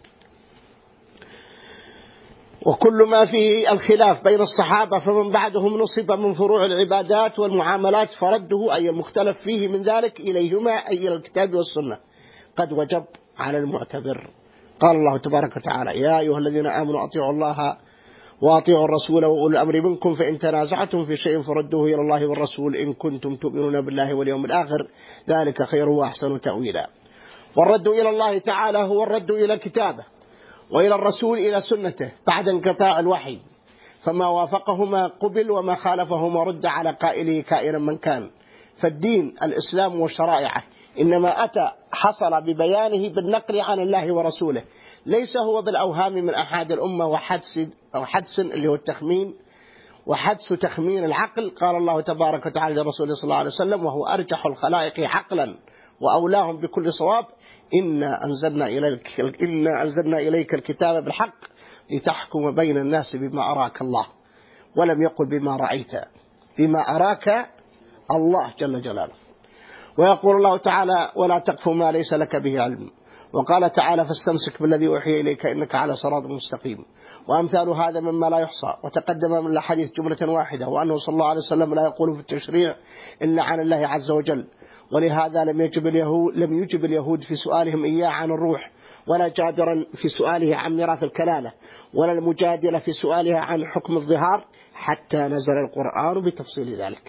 وكل ما فيه الخلاف بين الصحابة فمن بعدهم نصب من فروع العبادات والمعاملات فرده أي المختلف فيه من ذلك إليهما أي إلى الكتاب والسنة قد وجب على المعتبر. قال الله تبارك وتعالى: يا أيها الذين آمنوا أطيعوا الله وأطيعوا الرسول وأولي الأمر منكم فإن تنازعتم في شيء فردوه إلى الله والرسول إن كنتم تؤمنون بالله واليوم الآخر ذلك خير وأحسن تأويلا. والرد إلى الله تعالى هو الرد إلى كتابه، وإلى الرسول إلى سنته بعد انقطاع الوحي، فما وافقهما قبل وما خالفهما رد على قائله كائنا من كان. فالدين الإسلام وشرائعه إنما أتى حصل ببيانه بالنقل عن الله ورسوله، ليس هو بالأوهام من أحد الأمة وحدس أو حدس اللي هو التخمين وحدس تخمين العقل. قال الله تبارك وتعالى لرسوله صلى الله عليه وسلم وهو أرجح الخلائق عقلا وأولاهم بكل صواب: إنا أنزلنا إليك, إنا أنزلنا إليك الكتاب بالحق لتحكم بين الناس بما أراك الله، ولم يقل بما رأيت، بما أراك الله جل جلاله. ويقول الله تعالى: ولا تقف ما ليس لك به علم. وقال تعالى: فاستمسك بالذي أوحي إليك إنك على صراط مستقيم. وأمثال هذا مما لا يحصى. وتقدم من الحديث جملة واحدة، وأنه صلى الله عليه وسلم لا يقول في التشريع إلا عن الله عز وجل، ولهذا لم يجب اليهود لم يجب اليهود في سؤالهم إياه عن الروح، ولا جابرا في سؤاله عن ميراث الكلالة، ولا المجادلة في سؤالها عن حكم الظهار، حتى نزل القرآن بتفصيل ذلك.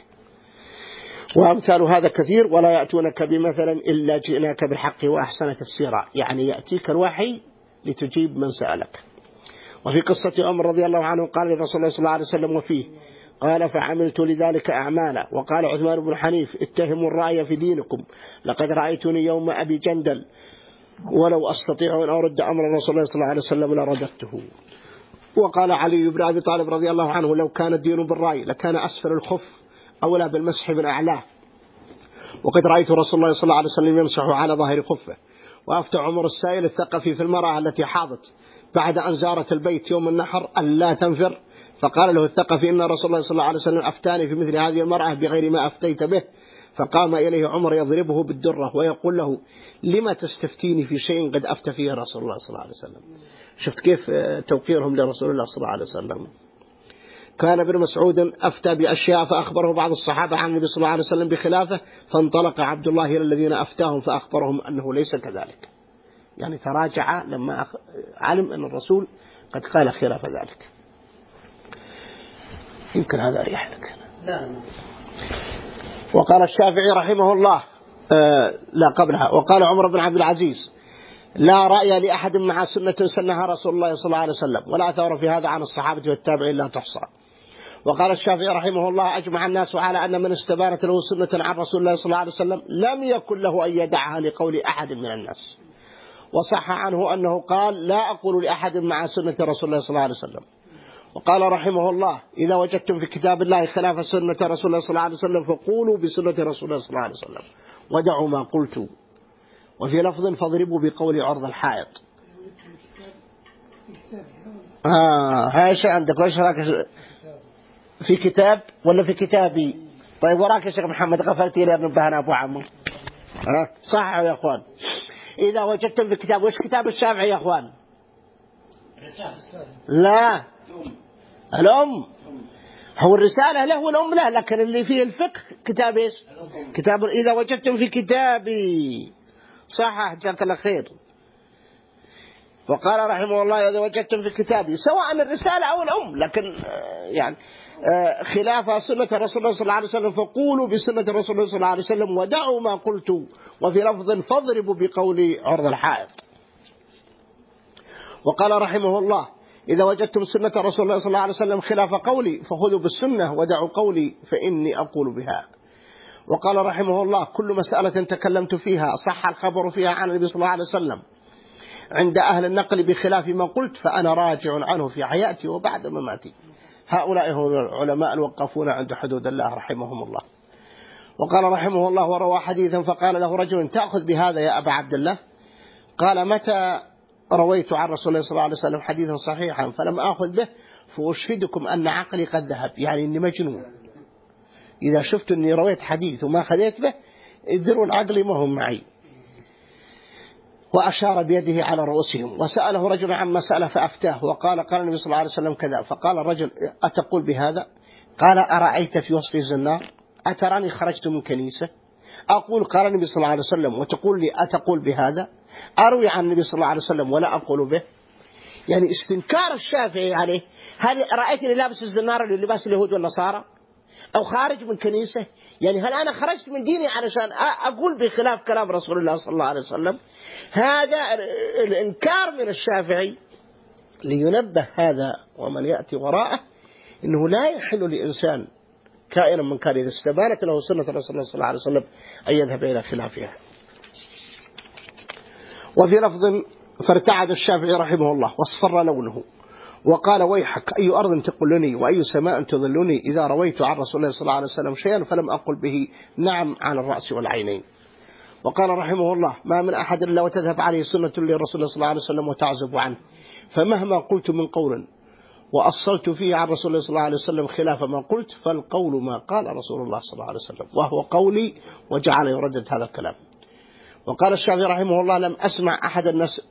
وأمثال هذا كثير. ولا يأتونك بمثلا إلا جئناك بالحق وأحسن تفسيرا، يعني يأتيك الوحي لتجيب من سألك. وفي قصة عمر رضي الله عنه قال لرسول الله صلى الله عليه وسلم وفيه قال: فعملت لذلك أعمالا. وقال عثمان بن حنيف: اتهموا الرأي في دينكم، لقد رأيتني يوم أبي جندل ولو أستطيع أن أرد أمر رسول الله صلى الله عليه وسلم لرددته. وقال علي بن أبي طالب رضي الله عنه: لو كان الدين بالرأي لكان أسفل الخف أولى بالمسح من أعلاه، وقد رأيت رسول الله صلى الله عليه وسلم يمسح على ظاهر خفه. وأفتى عمر السائل الثقفي في المرأة التي حاضت بعد أن زارت البيت يوم النحر ألا تنفر، فقال له الثقفي: إن رسول الله صلى الله عليه وسلم أفتاني في مثل هذه المرأة بغير ما أفتيت به. فقام إليه عمر يضربه بالدرة ويقول له: لما تستفتيني في شيء قد أفتى فيه رسول الله صلى الله عليه وسلم. شفت كيف توقيرهم لرسول الله صلى الله عليه وسلم. كان ابن مسعود أفتى بأشياء فأخبره بعض الصحابة عن النبي صلى الله عليه وسلم بخلافه، فانطلق عبد الله إلى الذين أفتاهم فأخبرهم أنه ليس كذلك، يعني تراجع لما علم أن الرسول قد قال خلاف ذلك. يمكن هذا أريح لك. وقال الشافعي رحمه الله آه لا قبلها، وقال عمر بن عبد العزيز: لا رأي لأحد مع سنة سنها رسول الله صلى الله عليه وسلم، ولا أثار في هذا عن الصحابة والتابعين لا تحصى. وقال الشافعي رحمه الله: أجمع الناس على أن من استبانت له سنة عن رسول الله صلى الله عليه وسلم لم يكن له أن يدعها لقول أحد من الناس. وصح عنه أنه قال: لا أقول لأحد مع سنة رسول الله صلى الله عليه وسلم. وقال رحمه الله: إذا وجدتم في كتاب الله خلاف سنة رسول الله صلى الله عليه وسلم فقولوا بسنة رسول الله صلى الله عليه وسلم ودعوا ما قلت. وفي لفظ: فاضربوا بقول عرض الحائط. آه هاي شيء عندك وإيش راك في كتاب ولا في كتابي؟ طيب وراك يا شيخ محمد غفلتي لي ابن بهنا أبو عمرو. آه صح يا أخوان. إذا وجدتم في كتاب، وإيش كتاب الشافعي يا أخوان؟ لا الأم، هو الرسالة له والأم له، لكن اللي فيه الفقه كتاب إيش؟ كتاب إذا وجدتم في كتابي. صح جزاك الله خير. وقال رحمه الله: إذا وجدتم في كتابي، سواء الرسالة أو الأم، لكن يعني خلاف سنة رسول الله صلى الله عليه وسلم فقولوا بسنة رسول الله صلى الله عليه وسلم ودعوا ما قلت. وفي لفظ: فاضربوا بقول عرض الحائط. وقال رحمه الله: إذا وجدتم سنة رسول الله صلى الله عليه وسلم خلاف قولي فخذوا بالسنة ودعوا قولي فإني أقول بها. وقال رحمه الله: كل مسألة تكلمت فيها صح الخبر فيها عن النبي صلى الله عليه وسلم عند أهل النقل بخلاف ما قلت فأنا راجع عنه في حياتي وبعد مماتي. هؤلاء هم العلماء الوقفون عند حدود الله رحمهم الله. وقال رحمه الله: وروى حديثا فقال له رجل: تأخذ بهذا يا أبا عبد الله؟ قال: متى رويت عن رسول الله صلى الله عليه وسلم حديثا صحيحا فلم آخذ به فأشهدكم أن عقلي قد ذهب، يعني إني مجنون. إذا شفت أني رويت حديث وما خذيت به ادروا عقلي ما هم معي. وأشار بيده على رؤوسهم. وسأله رجل عن مسألة فأفتاه وقال قال النبي صلى الله عليه وسلم كذا. فقال الرجل أتقول بهذا؟ قال أرأيت في وصف الزنار؟ أتراني خرجت من كنيسة؟ أقول قال النبي صلى الله عليه وسلم وتقول لي أتقول بهذا؟ أروي عن النبي صلى الله عليه وسلم ولا أقول به. يعني استنكار الشافعي عليه، هل رأيتني لابس الزنار اللي لباس اليهود والنصارى أو خارج من كنيسة؟ يعني هل أنا خرجت من ديني علشان أقول بخلاف كلام رسول الله صلى الله عليه وسلم؟ هذا الإنكار من الشافعي لينبه هذا ومن يأتي وراءه إنه لا يحل لإنسان كائنا من كان إذا استبانت له سنة رسول الله صلى الله عليه وسلم أن يذهب إلى خلافها. وفي لفظ فارتعد الشافعي رحمه الله واصفر لونه وقال ويحك أي أرض تقلني وأي سماء تظلني إذا رويت عن رسول الله صلى الله عليه وسلم شيئا فلم أقل به نعم على الرأس والعينين. وقال رحمه الله ما من أحد إلا وتذهب عليه سنة لرسول الله صلى الله عليه وسلم وتعزب عنه، فمهما قلت من قول وأصلت فيه عن رسول الله صلى الله عليه وسلم خلاف ما قلت فالقول ما قال رسول الله صلى الله عليه وسلم وهو قولي، وجعل يردد هذا الكلام. وقال الشافعي رحمه الله لم أسمع أحد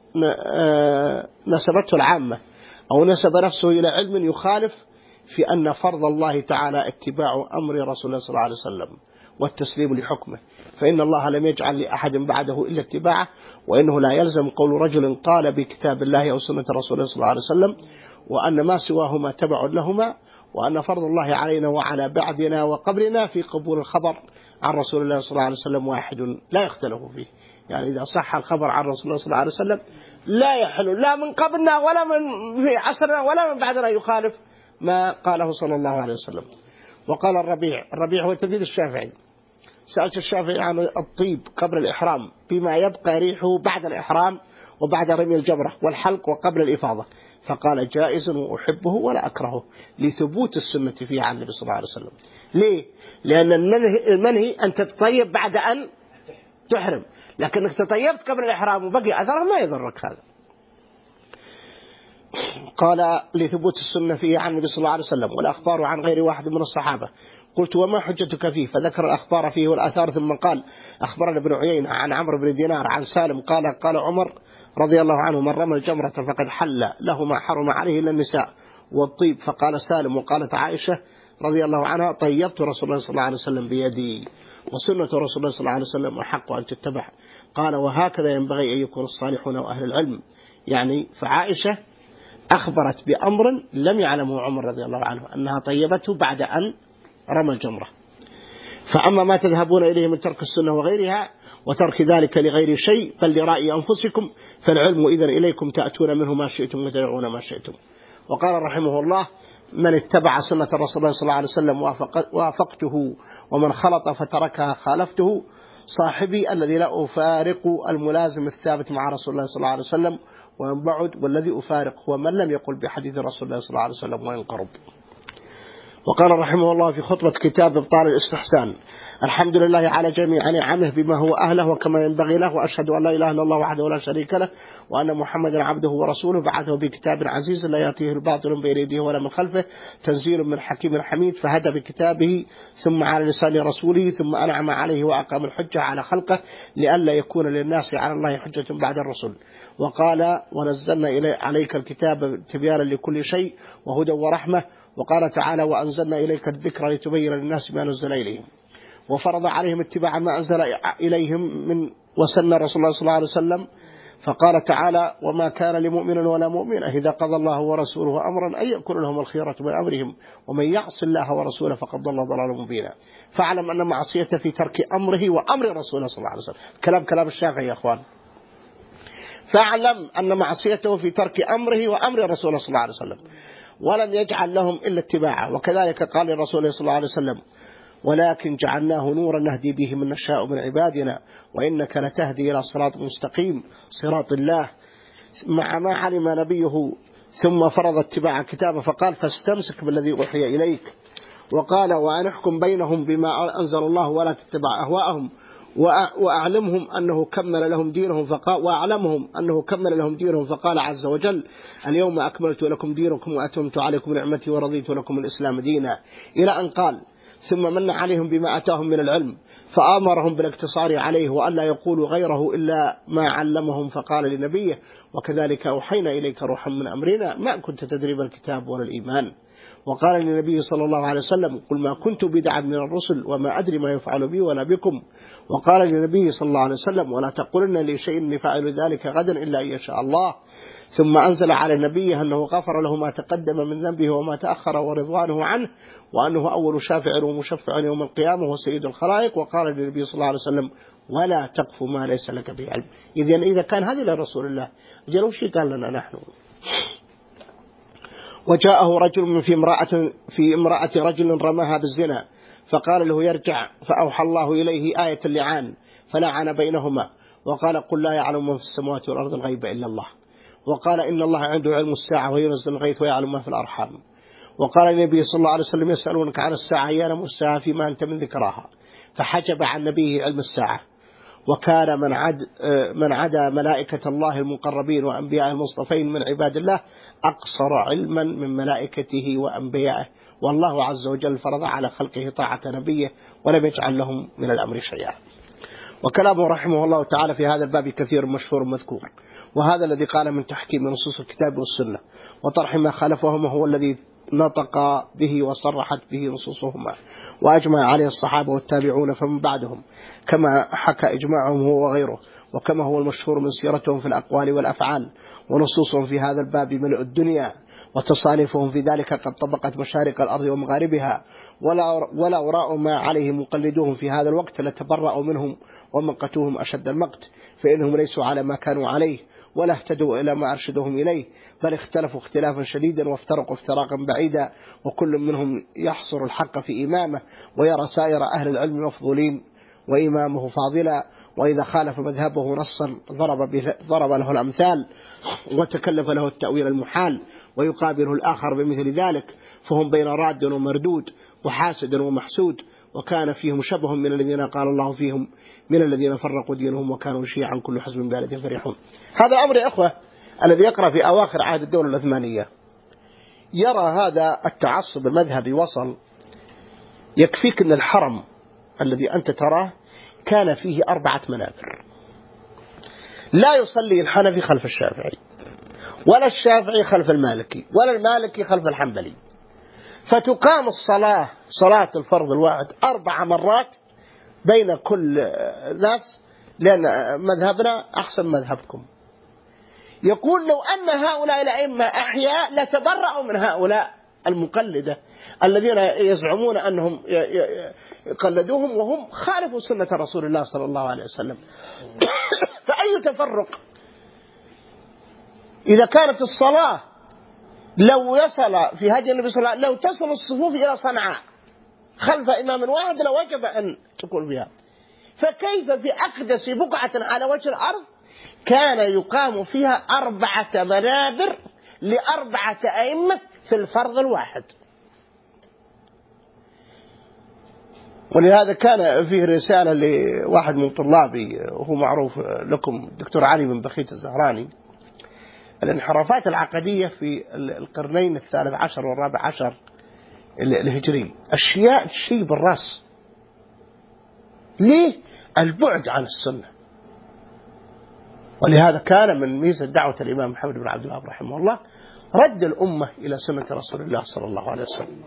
نسبته العامة أو نسب نفسه إلى علم يخالف في أن فرض الله تعالى اتباع أمر رسول الله صلى الله عليه وسلم والتسليم لحكمه، فإن الله لم يجعل لأحد بعده إلا اتباعه، وإنه لا يلزم قول رجل قال بكتاب الله أو سنة رسول الله صلى الله عليه وسلم وأن ما سواهما تبع لهما، وأن فرض الله علينا وعلى بعدنا وقبلنا في قبول الخبر عن رسول الله صلى الله عليه وسلم واحد لا يختلف فيه. يعني إذا صح الخبر عن رسول الله صلى الله عليه وسلم لا يحل لا من قبلنا ولا من في عصرنا ولا من بعدنا يخالف ما قاله صلى الله عليه وسلم. وقال الربيع، الربيع هو تلميذ الشافعي، سألت الشافعي عن الطيب قبل الإحرام بما يبقى ريحه بعد الإحرام وبعد رمي الجمرة والحلق وقبل الإفاضة، فقال جائز وأحبه ولا أكرهه لثبوت السنة فيه عن النبي صلى الله عليه وسلم. ليه؟ لأن المنهي أن تتطيب بعد أن تحرم، لكنك تطيبت قبل الإحرام وبقي أثره ما يضرك هذا. قال لثبوت السنة فيه عن النبي صلى الله عليه وسلم والأخبار عن غير واحد من الصحابة. قلت وما حجتك فيه؟ فذكر الأخبار فيه والآثار ثم قال أخبرنا ابن عيينة عن عمرو بن دينار عن سالم قال قال عمر رضي الله عنه من رمى الجمرة فقد حل له ما حرم عليه إلا النساء والطيب. فقال سالم وقالت عائشة رضي الله عنها طيبت رسول الله صلى الله عليه وسلم بيدي، وسنة رسول الله صلى الله عليه وسلم أحق أن تتبع. قال وهكذا ينبغي أن يكون الصالحون وأهل العلم. يعني فعائشة أخبرت بأمر لم يعلمه عمر رضي الله عنه أنها طيبته بعد أن رمى الجمرة. فأما ما تذهبون إليه من ترك السنة وغيرها وترك ذلك لغير شيء بل لرأي أنفسكم فالعلم إذن إليكم تأتون منه ما شئتم وتدعون ما شئتم. وقال رحمه الله من اتبع سنة رسول الله صلى الله عليه وسلم وافقته ومن خلط فتركها خالفته. صاحبي الذي لا أفارق الملازم الثابت مع رسول الله صلى الله عليه وسلم ومن بعد، والذي أفارق هو من لم يقل بحديث رسول الله صلى الله عليه وسلم وإن قرب. وقال رحمه الله في خطبة كتاب إبطال الاستحسان الحمد لله على جميع نعمه بما هو أهله وكما ينبغي له، وأشهد أن لا إله إلا الله وحده لا شريك له وأن محمدا عبده ورسوله بعثه بكتاب عزيز لا يأتيه الباطل من بين يديه ولا من خلفه تنزيل من حكيم حميد، فهدى بكتابه ثم على لسان رسوله ثم أنعم عليه وأقام الحجة على خلقه لئلا يكون للناس على الله حجة بعد الرسل. وقال ونزلنا إلي عليك الكتاب تبيانا لكل شيء وهدى ورحمة. وقال تعالى وأنزلنا إليك الذكر لتبين للناس ما نزل إليهم. وفرض عليهم اتباع ما أنزل إليهم من وسن رسول الله صلى الله عليه وسلم. فقال تعالى وما كان لمؤمن ولا مؤمنة إذا قضى الله ورسوله أمرا أن يكون لهم الخيرة من أمرهم ومن يعص الله ورسوله فقد ضل ضلالا مبينا. فاعلم أن معصية في ترك أمره وأمر رسوله صلى الله عليه وسلم. كلام كلام الشافعي يا أخوان. فاعلم أن معصيته في ترك أمره وأمر رسوله صلى الله عليه وسلم ولم يجعل لهم إلا اتباعه. وكذلك قال الرسول صلى الله عليه وسلم ولكن جعلناه نورا نهدي به من نشاء من عبادنا وإنك لتهدي إلى صراط مستقيم صراط الله. مع ما علم نبيه ثم فرض اتباع كتابه فقال فاستمسك بالذي أوحي إليك. وقال وأن احكم بينهم بما أنزل الله ولا تتبع أهواءهم وأعلمهم أنه كمل لهم دينهم فقال وأعلمهم أنه كمل لهم دينهم فقال عز وجل اليوم أكملت لكم دينكم وأتممت عليكم نعمتي ورضيت لكم الإسلام دينا، إلى أن قال ثم من عليهم بما أتاهم من العلم فآمرهم بالاقتصار عليه وأن لا يقولوا غيره إلا ما علمهم، فقال لنبيه وكذلك أوحينا إليك روحا من أمرنا ما كنت تدري ما الكتاب ولا الإيمان. وقال للنبي صلى الله عليه وسلم قل ما كنت بدعا من الرسل وما أدري ما يفعل بي ولا بكم. وقال للنبي صلى الله عليه وسلم ولا تقولن لشيء إني فاعل ذلك غدا إلا إن يشاء الله. ثم أنزل على النبي أنه غفر له ما تقدم من ذنبه وما تأخر ورضوانه عنه وأنه أول شافع ومشفع يوم القيامة وسيد الخلائق. وقال للنبي صلى الله عليه وسلم ولا تقف ما ليس لك به علم. إذن إذا كان هذا لرسول الله جلو شيء قال لنا نحن. وجاءه رجل من في امرأة, في امرأة رجل رماها بالزنا فقال له يرجع فأوحى الله إليه آية اللعان فلعن بينهما وقال قل لا يعلم من في السماوات والأرض الغيب إلا الله. وقال إن الله عنده علم الساعة وينزل الغيث ويعلم ما في الأرحام. وقال النبي صلى الله عليه وسلم يسألونك عن الساعة أيان مرساها فيما أنت من ذكراها، فحجب عن نبيه علم الساعة. وكان من عد من عدا ملائكة الله المقربين وأنبياء المصطفين من عباد الله أقصر علما من ملائكته وأنبيائه، والله عز وجل فرض على خلقه طاعة نبيه ولم يجعل لهم من الأمر شيئا. وكلامه رحمه الله تعالى في هذا الباب كثير مشهور مذكور، وهذا الذي قال من تحكيم نصوص الكتاب والسنة وطرح ما خالفهما هو الذي نطق به وصرحت به نصوصهما وأجمع عليه الصحابة والتابعون فمن بعدهم كما حكى إجماعهم هو وغيره، وكما هو المشهور من سيرتهم في الأقوال والأفعال. ونصوصهم في هذا الباب ملء الدنيا وتصانيفهم في ذلك قد طبقت مشارق الأرض ومغاربها، ولا ولا وراء ما عليه مقلدوهم في هذا الوقت لتبرأوا منهم ومقتوهم أشد المقت، فإنهم ليسوا على ما كانوا عليه ولا اهتدوا إلى ما أرشدهم إليه، بل اختلفوا اختلافا شديدا وافترقوا افتراقا بعيدا، وكل منهم يحصر الحق في إمامه ويرى سائر أهل العلم مفضولين وإمامه فاضلا، وإذا خالف مذهبه نصا ضرب, ضرب له الأمثال وتكلف له التأويل المحال، ويقابله الآخر بمثل ذلك، فهم بين راد ومردود وحاسد ومحسود. وكان فيهم شبه من الذين قال الله فيهم من الذين فرقوا دينهم وكانوا شيعا كل حزب بما لديهم فرحون. هذا أمر يا أخوة الذي يقرأ في أواخر عهد الدولة العثمانية يرى هذا التعصب المذهبي وصل. يكفيك أن الحرم الذي أنت تراه كان فيه أربعة منابر، لا يصلي الحنفي خلف الشافعي ولا الشافعي خلف المالكي ولا المالكي خلف الحنبلي، فتقام الصلاة صلاة الفرض الواحد أربع مرات بين كل ناس، لأن مذهبنا أحسن مذهبكم. يقول لو أن هؤلاء الأئمة أحياء لتبرأوا من هؤلاء المقلدة الذين يزعمون أنهم يقلدوهم وهم خالفوا سنة رسول الله صلى الله عليه وسلم. فأي تفرق إذا كانت الصلاة لو يصل في هدي النبي صلى الله عليه وسلم لو تصل الصفوف إلى صنعاء خلف إمام واحد لوجب أن تقول بها، فكيف في أقدس بقعة على وجه الأرض كان يقام فيها أربعة منابر لأربعة أئمة في الفرض الواحد؟ ولهذا كان فيه رسالة لواحد من طلابي وهو معروف لكم الدكتور علي بن بخيت الزهراني، الانحرافات العقدية في القرنين الثالث عشر والرابع عشر الهجري، أشياء شيء بالرأس. ليه؟ البعد عن السنة. ولهذا كان من ميزة دعوة الإمام محمد بن عبد الوهاب رحمه الله رد الأمة إلى سنة رسول الله صلى الله عليه وسلم.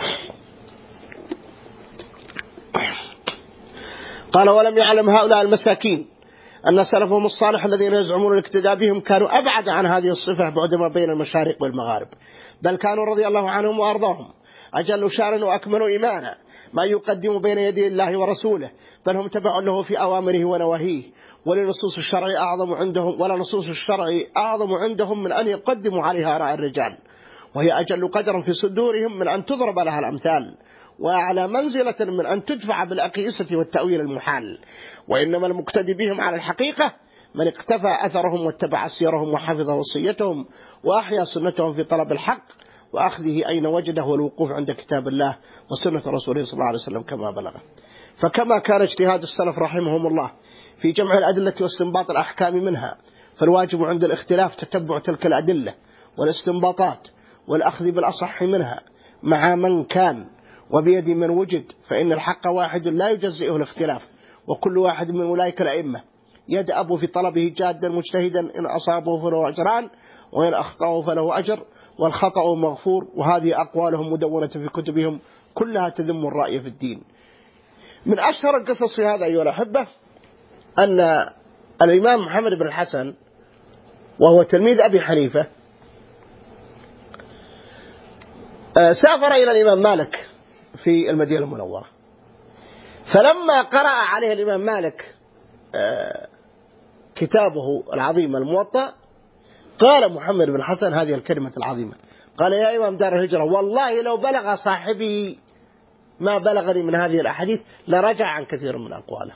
قال ولم يعلم هؤلاء المساكين أن سلفهم الصالح الذين يزعمون الاقتداء بهم كانوا أبعد عن هذه الصفة بعد ما بين المشارق والمغارب، بل كانوا رضي الله عنهم وأرضاهم أجل شارا وأكملوا إيمانا ما يقدم بين يدي الله ورسوله، بل هم تبع له في أوامره ونواهيه، ولنصوص الشرع أعظم عندهم ولا نصوص الشرع أعظم عندهم من أن يقدموا عليها آراء الرجال، وهي أجل قدرا في صدورهم من أن تضرب لها الأمثال، وأعلى منزلة من أن تدفع بالأقيسة والتأويل المحال. وإنما المقتدي بهم على الحقيقة من اقتفى أثرهم واتبع سيرهم وحفظ وصيتهم وأحيا سنتهم في طلب الحق وأخذه أين وجده والوقوف عند كتاب الله وسنة رسوله صلى الله عليه وسلم كما بلغ. فكما كان اجتهاد السلف رحمهم الله في جمع الأدلة واستنباط الأحكام منها، فالواجب عند الاختلاف تتبع تلك الأدلة والاستنباطات والأخذ بالأصح منها مع من كان وبيد من وجد، فإن الحق واحد لا يجزئه الاختلاف، وكل واحد من أولئك الأئمة يدأب في طلبه جادا مجتهدا، إن أصابه فله أجران وإن أخطأه فله أجر، والخطأ مغفور. وهذه أقوالهم مدونة في كتبهم كلها تذم الرأي في الدين. من أشهر القصص في هذا أيها الأحبة أن الإمام محمد بن الحسن وهو تلميذ أبي حنيفة سافر إلى الإمام مالك في المدينة المنورة، فلما قرأ عليه الإمام مالك كتابه العظيم الموطأ قال محمد بن الحسن هذه الكلمة العظيمة، قال: يا إمام دار الهجرة، والله لو بلغ صاحبي ما بلغني من هذه الأحاديث لرجع عن كثير من أقواله.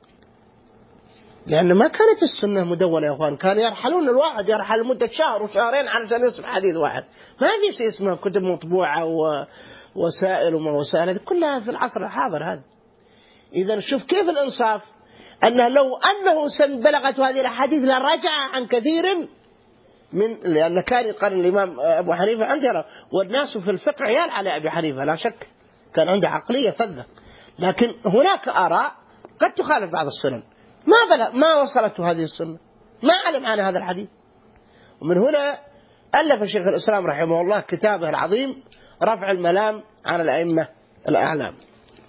لأن ما كانت السنة مدونة يا أخوان، كان يرحلون الواحد يرحل لمدة شهر وشهرين علشان يصبح حديث واحد، ما في شيء اسمه كتب مطبوعة ووسائل وما وسائل، هذه كلها في العصر الحاضر هذا. إذا شوف كيف الإنصاف، أنه لو أنه بلغت هذه الأحاديث لرجع عن كثير من، لأن كان قال الإمام أبو حنيفة عندنا، والناس في الفقه عيال على أبي حنيفة لا شك، كان عنده عقلية فذة، لكن هناك آراء قد تخالف بعض السنن، ما بلغ ما وصلته هذه السنة، ما علم عن هذا الحديث. ومن هنا ألف شيخ الإسلام رحمه الله كتابه العظيم رفع الملام عن الأئمة الأعلام.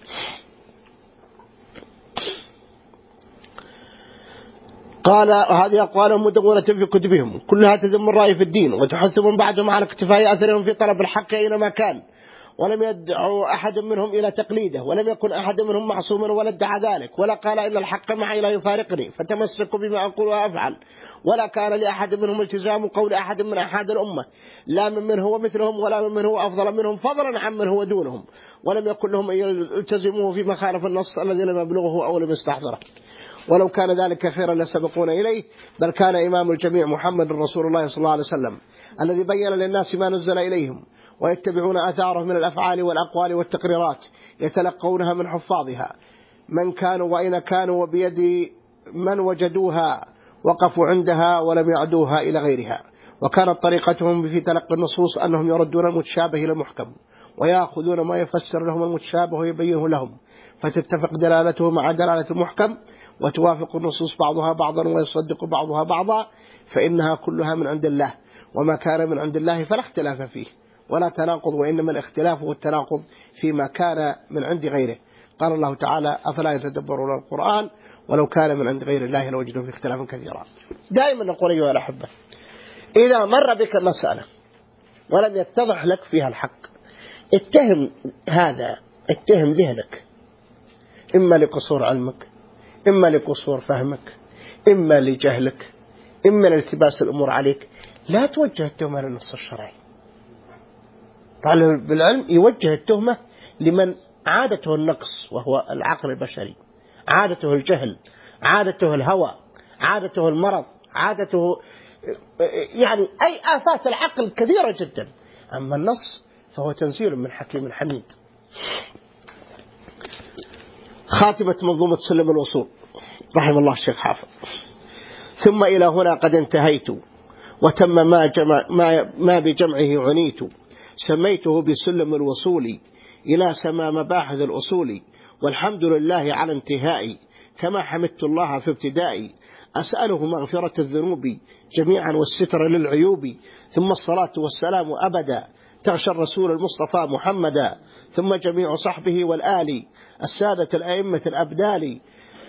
قال: هذه أقوالهم مدونة في كتبهم كلها تذم الرأي في الدين، وتحث من بعدهم على اكتفاء أثرهم في طلب الحق أينما كان، ولم يدعوا أحد منهم إلى تقليده، ولم يكن أحد منهم معصوما ولا ادعى ذلك، ولا قال إن الحق معي لا يفارقني فتمسكوا بما أقول وأفعل، ولا كان لأحد منهم التزام قول أحد من أحد الأمة، لا من من هو مثلهم ولا من من هو أفضل منهم فضلا عن من هو دونهم، ولم يكن لهم أن يلتزموه فيما خالف النص الذي لم يبلغه أو لم يستحضره، ولو كان ذلك خيرا لسبقون إليه، بل كان إمام الجميع محمد رسول الله صلى الله عليه وسلم الذي بين للناس ما نزل إليهم، ويتبعون آثاره من الأفعال والأقوال والتقريرات يتلقونها من حفاظها من كانوا وأين كانوا، وبيد من وجدوها وقفوا عندها ولم يعدوها إلى غيرها. وكانت طريقتهم في تلقي النصوص أنهم يردون المتشابه إلى المحكم، ويأخذون ما يفسر لهم المتشابه ويبينه لهم، فتتفق دلالته مع دلالة المحكم، وتوافق النصوص بعضها بعضا ويصدق بعضها بعضا، فإنها كلها من عند الله، وما كان من عند الله فلا اختلاف فيه ولا تناقض، وإنما الاختلاف والتناقض فيما كان من عند غيره. قال الله تعالى: أفلا يتدبرون القرآن ولو كان من عند غير الله لوجدوا فيه اختلافا كثيرا. دائما نقول أيها الأحبة، إذا مر بك مسألة ولم يتضح لك فيها الحق، اتهم هذا، اتهم ذهنك، إما لقصور علمك، إما لقصور فهمك، إما لجهلك، إما لالتباس الأمور عليك. لا توجه التهمة للنص الشرعي. طالب بالعلم يوجه التهمة لمن عادته النقص وهو العقل البشري، عادته الجهل، عادته الهوى، عادته المرض، عادته يعني أي آفات العقل كثيرة جدا. أما النص فهو تنزيل من حكيم حميد. خاتمة منظومة سلم الوصول رحم الله الشيخ حافظ: ثم إلى هنا قد انتهيت، وتم ما, جمع ما, ما بجمعه عنيت، سميته بسلم الوصول إلى سما مباحث الأصول، والحمد لله على انتهائي، كما حمدت الله في ابتدائي، أسأله مغفرة الذنوب جميعا والستر للعيوب، ثم الصلاة والسلام أبدا تغشى الرسول المصطفى محمدا، ثم جميع صحبه والآل السادة الأئمة الأبدال،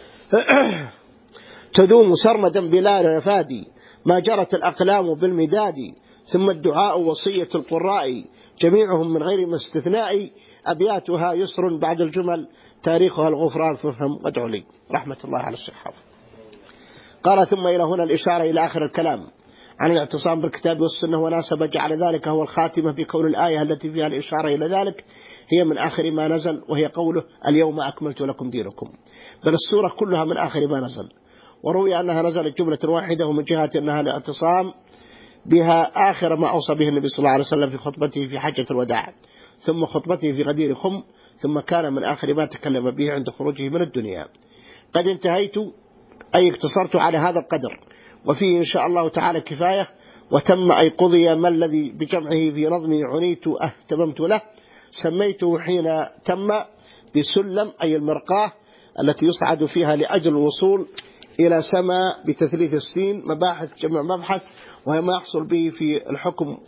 تدوم سرمدا بلا رفاد، ما جرت الأقلام بالمداد، ثم الدعاء وصية القراء جميعهم من غير ما استثناء، أبياتها يسر بعد الجمل، تاريخها الغفران فهم وادعو لي. رحمة الله على الشيخ حافظ. قال: ثم إلى هنا الإشارة إلى آخر الكلام عن الاعتصام بالكتاب والسنة، وناسب جعل ذلك هو الخاتمة بكون الآية التي فيها الإشارة إلى ذلك هي من آخر ما نزل، وهي قوله: اليوم أكملت لكم دينكم، بل السورة كلها من آخر ما نزل. وروي أنها نزلت جملة واحدة، ومن جهة أنها الاعتصام بها آخر ما أوصى به النبي صلى الله عليه وسلم في خطبته في حجة الوداع، ثم خطبته في غدير خم، ثم كان من آخر ما تكلم به عند خروجه من الدنيا. قد انتهيت أي اقتصرت على هذا القدر، وفيه إن شاء الله تعالى كفاية، وتم أي قضي ما الذي بجمعه في نظمي عنيت اهتممت له. سميته حين تم بسلم أي المرقاة التي يصعد فيها لأجل الوصول إلى سماء بتثليث السين، مباحث جمع مبحث، وهي ما يحصل به في الحكم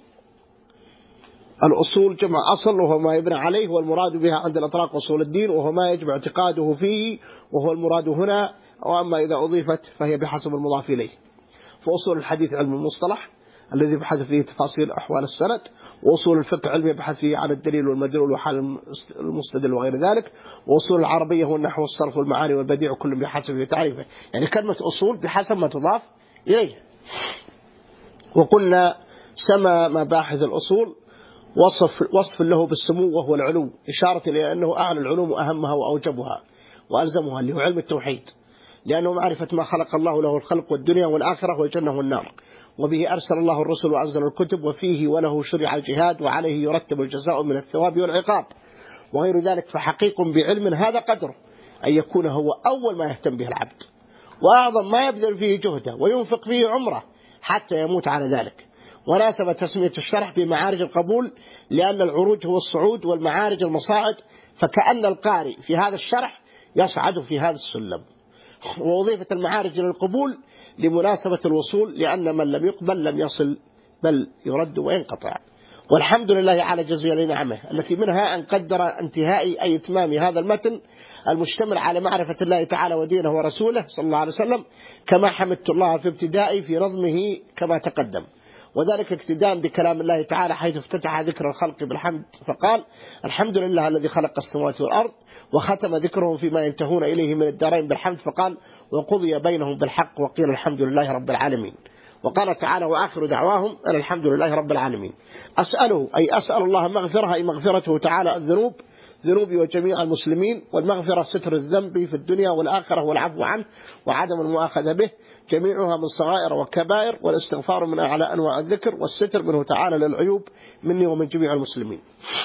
الأصول جمع أصل، وهو ما يبنى عليه، والمراد بها عند الأطلاق أصول الدين، وهو ما يجب اعتقاده فيه، وهو المراد هنا. وأما إذا أضيفت فهي بحسب المضاف إليه. فأصول الحديث علم المصطلح الذي يبحث فيه تفاصيل أحوال السند، وأصول الفقه علم يبحث فيه عن الدليل والمدلول وحال المستدل وغير ذلك، وأصول العربية هو النحو والصرف والمعاني والبديع كل بحسب تعريفه. يعني كلمة أصول بحسب ما تضاف إليه. وقلنا سمى مباحث الأصول وصف, وصف له بالسمو وهو العلو، إشارة إلى أنه أعلى العلوم وأهمها وأوجبها وألزمها، اللي هو علم التوحيد، لأنه معرفة ما خلق الله له الخلق والدنيا والآخرة والجنة والنار، وبه أرسل الله الرسل وأنزل الكتب، وفيه وله شرع الجهاد، وعليه يرتب الجزاء من الثواب والعقاب وغير ذلك. فحقيق بعلم هذا قدره أن يكون هو أول ما يهتم به العبد، وأعظم ما يبذل فيه جهده وينفق فيه عمره حتى يموت على ذلك. وناسب تسمية الشرح بمعارج القبول، لأن العروج هو الصعود والمعارج المصاعد، فكأن القارئ في هذا الشرح يصعد في هذا السلم. ووظيفة المعارج للقبول لمناسبة الوصول، لأن من لم يقبل لم يصل بل يرد وينقطع. والحمد لله على جزيل نعمه التي منها أن قدر انتهاء أي إتمام هذا المتن المشتمل على معرفة الله تعالى ودينه ورسوله صلى الله عليه وسلم، كما حمدت الله في ابتدائي في نظمه كما تقدم، وذلك اقتداء بكلام الله تعالى حيث افتتح ذكر الخلق بالحمد فقال الحمد لله الذي خلق السماوات والأرض، وختم ذكرهم فيما ينتهون إليه من الدارين بالحمد فقال وقضي بينهم بالحق وقيل الحمد لله رب العالمين. وقال تعالى وآخر دعواهم أن الحمد لله رب العالمين. أسأله أي أسأل الله مغفرها أي مغفرته تعالى الذنوب ذنوبي وجميع المسلمين، والمغفرة ستر الذنب في الدنيا والآخرة والعفو عنه وعدم المؤاخذة به جميعها من صغائر وكبائر، والاستغفار من أعلى أنواع الذكر، والستر منه تعالى للعيوب مني ومن جميع المسلمين.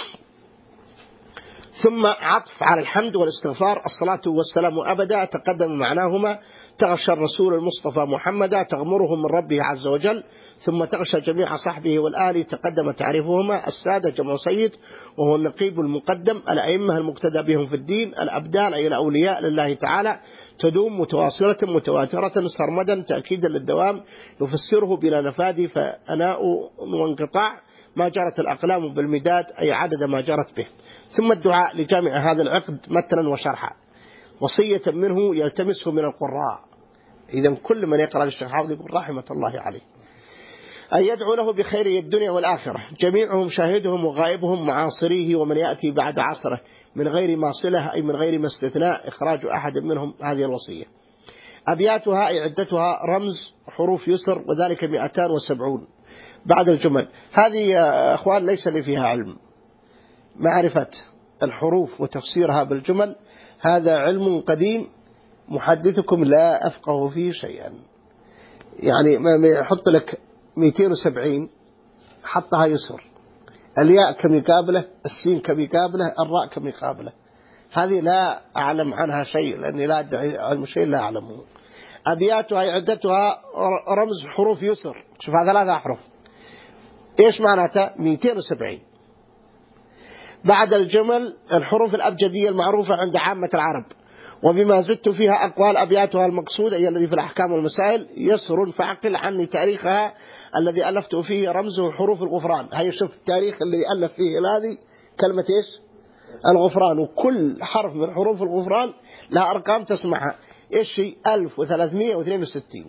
ثم عطف على الحمد والاستغفار الصلاة والسلام أبدا تقدم معناهما تغشى الرسول المصطفى محمدا تغمرهم من ربه عز وجل، ثم تغشى جميع صحبه والآل تقدم تعريفهما السادة جمع سيد وهو النقيب المقدم، الأئمة المقتدى بهم في الدين، الأبدال أي الأولياء لله تعالى تدوم متواصلة متواترة سرمدا تأكيدا للدوام يفسره بلا نفاد فأناء وانقطاع ما جرت الأقلام بالمداد أي عدد ما جرت به. ثم الدعاء لجامع هذا العقد متنا وشرحا وصية منه يلتمسه من القراء. إذن كل من يقرأ الشيخ حافظ يقول رحمة الله عليه أن يدعو له بخير الدنيا والآخرة جميعهم شاهدهم وغائبهم معاصريه ومن يأتي بعد عصره من غير ما صلة أي من غير ما استثناء إخراج أحد منهم هذه الوصية. أبياتها أي عدتها رمز حروف يسر وذلك مئتان وسبعون بعد الجمل. هذه يا أخوان ليس لي فيها علم، معرفة الحروف وتفسيرها بالجمل هذا علم قديم محدثكم لا أفقه فيه شيئا. يعني ما يحط لك مئتين وسبعين حطها يسر، الياء كم يقابله، السين كم يقابله، الراء كم يقابله، هذه لا أعلم عنها شيء لأني لا أدعي علم شيء لا أعلمه. أبياتها عدتها رمز حروف يسر، شوف هذا ثلاثة أحرف إيش معناتها مئتين وسبعين. بعد الجمل الحروف الأبجدية المعروفة عند عامة العرب، وبما زدت فيها أقوال أبياتها المقصود أي الذي في الأحكام والمسائل يسر فعقل عني تاريخها الذي ألفت فيه رمزه حروف الغفران. هاي شوف التاريخ اللي ألف فيه هذه كلمة إيش الغفران، وكل حرف من حروف الغفران لها أرقام تسمعها إيش هي ألف وثلاثمئة واثنين وستين.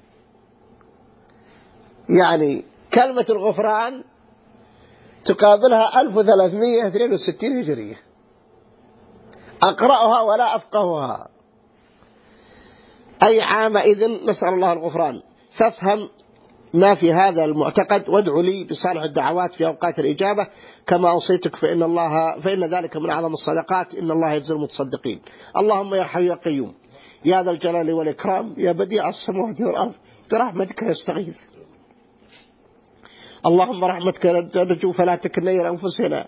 يعني كلمة الغفران تقابلها ألف وثلاثمئة واثنين وستين هجرية، أقرأها ولا أفقهها أي عام إذن نسأل الله الغفران. فافهم ما في هذا المعتقد وادعو لي بصالح الدعوات في أوقات الإجابة كما أوصيتك فإن الله فإن ذلك من أعظم الصدقات إن الله يجزي المتصدقين. اللهم يا حي يا قيوم يا ذا الجلال والإكرام يا بديع السماوات والأرض برحمتك يستغيث. اللهم رحمتك نرجو فلا تكلنا إلى أنفسنا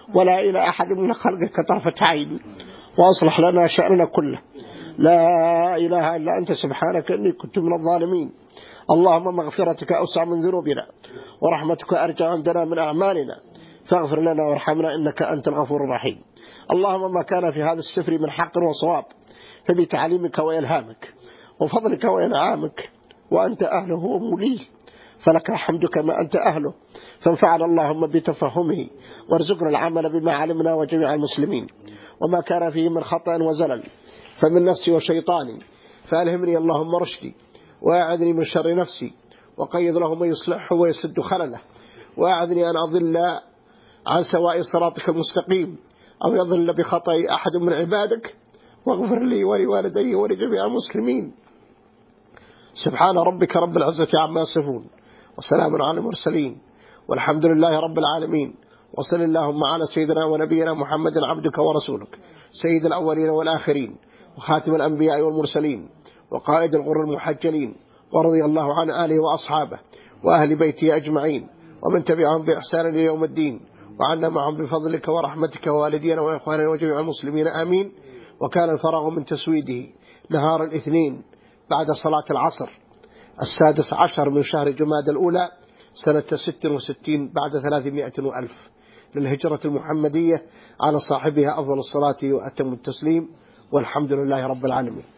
ولا إلى أحد من خلقك طرفة عين، وأصلح لنا شأننا كله. لا إله إلا أنت سبحانك إني كنت من الظالمين. اللهم مغفرتك أوسع من ذنوبنا، ورحمتك أرجع عندنا من أعمالنا، فاغفر لنا وارحمنا إنك أنت الغفور الرحيم. اللهم ما كان في هذا السفر من حق وصواب فبتعليمك وإلهامك وفضلك وإنعامك، وأنت أهله وموليه، فلك الحمد كما أنت أهله، فانفعنا اللهم بتفهمه، وارزقنا العمل بما علمنا وجميع المسلمين. وما كان فيه من خطأ وزلل فمن نفسي وشيطاني، فألهمني اللهم رشدي، وأعذني من شر نفسي، وقيد له من يصلحه ويسد خلله، وأعذني أن أضل عن سواء صراطك المستقيم، أو يضل بخطأ أحد من عبادك، واغفر لي ولوالدي ولجميع المسلمين. سبحان ربك رب العزة عما يصفون، وسلام على المرسلين، والحمد لله رب العالمين. وصل اللهم على سيدنا ونبينا محمد عبدك ورسولك، سيد الأولين والآخرين، وخاتم الأنبياء والمرسلين، وقائد الغر المحجلين، ورضي الله عن آله وأصحابه وأهل بيته أجمعين، ومن تبعهم بإحسان إلى يوم الدين، وعنا معهم بفضلك ورحمتك ووالدينا وإخواننا وجميع المسلمين آمين. وكان الفراغ من تسويده نهار الاثنين بعد صلاة العصر السادس عشر من شهر جماد الأولى سنة ست وستين بعد ثلاثمائة وألف للهجرة المحمدية، على صاحبها أفضل الصلاة وأتم التسليم، والحمد لله رب العالمين.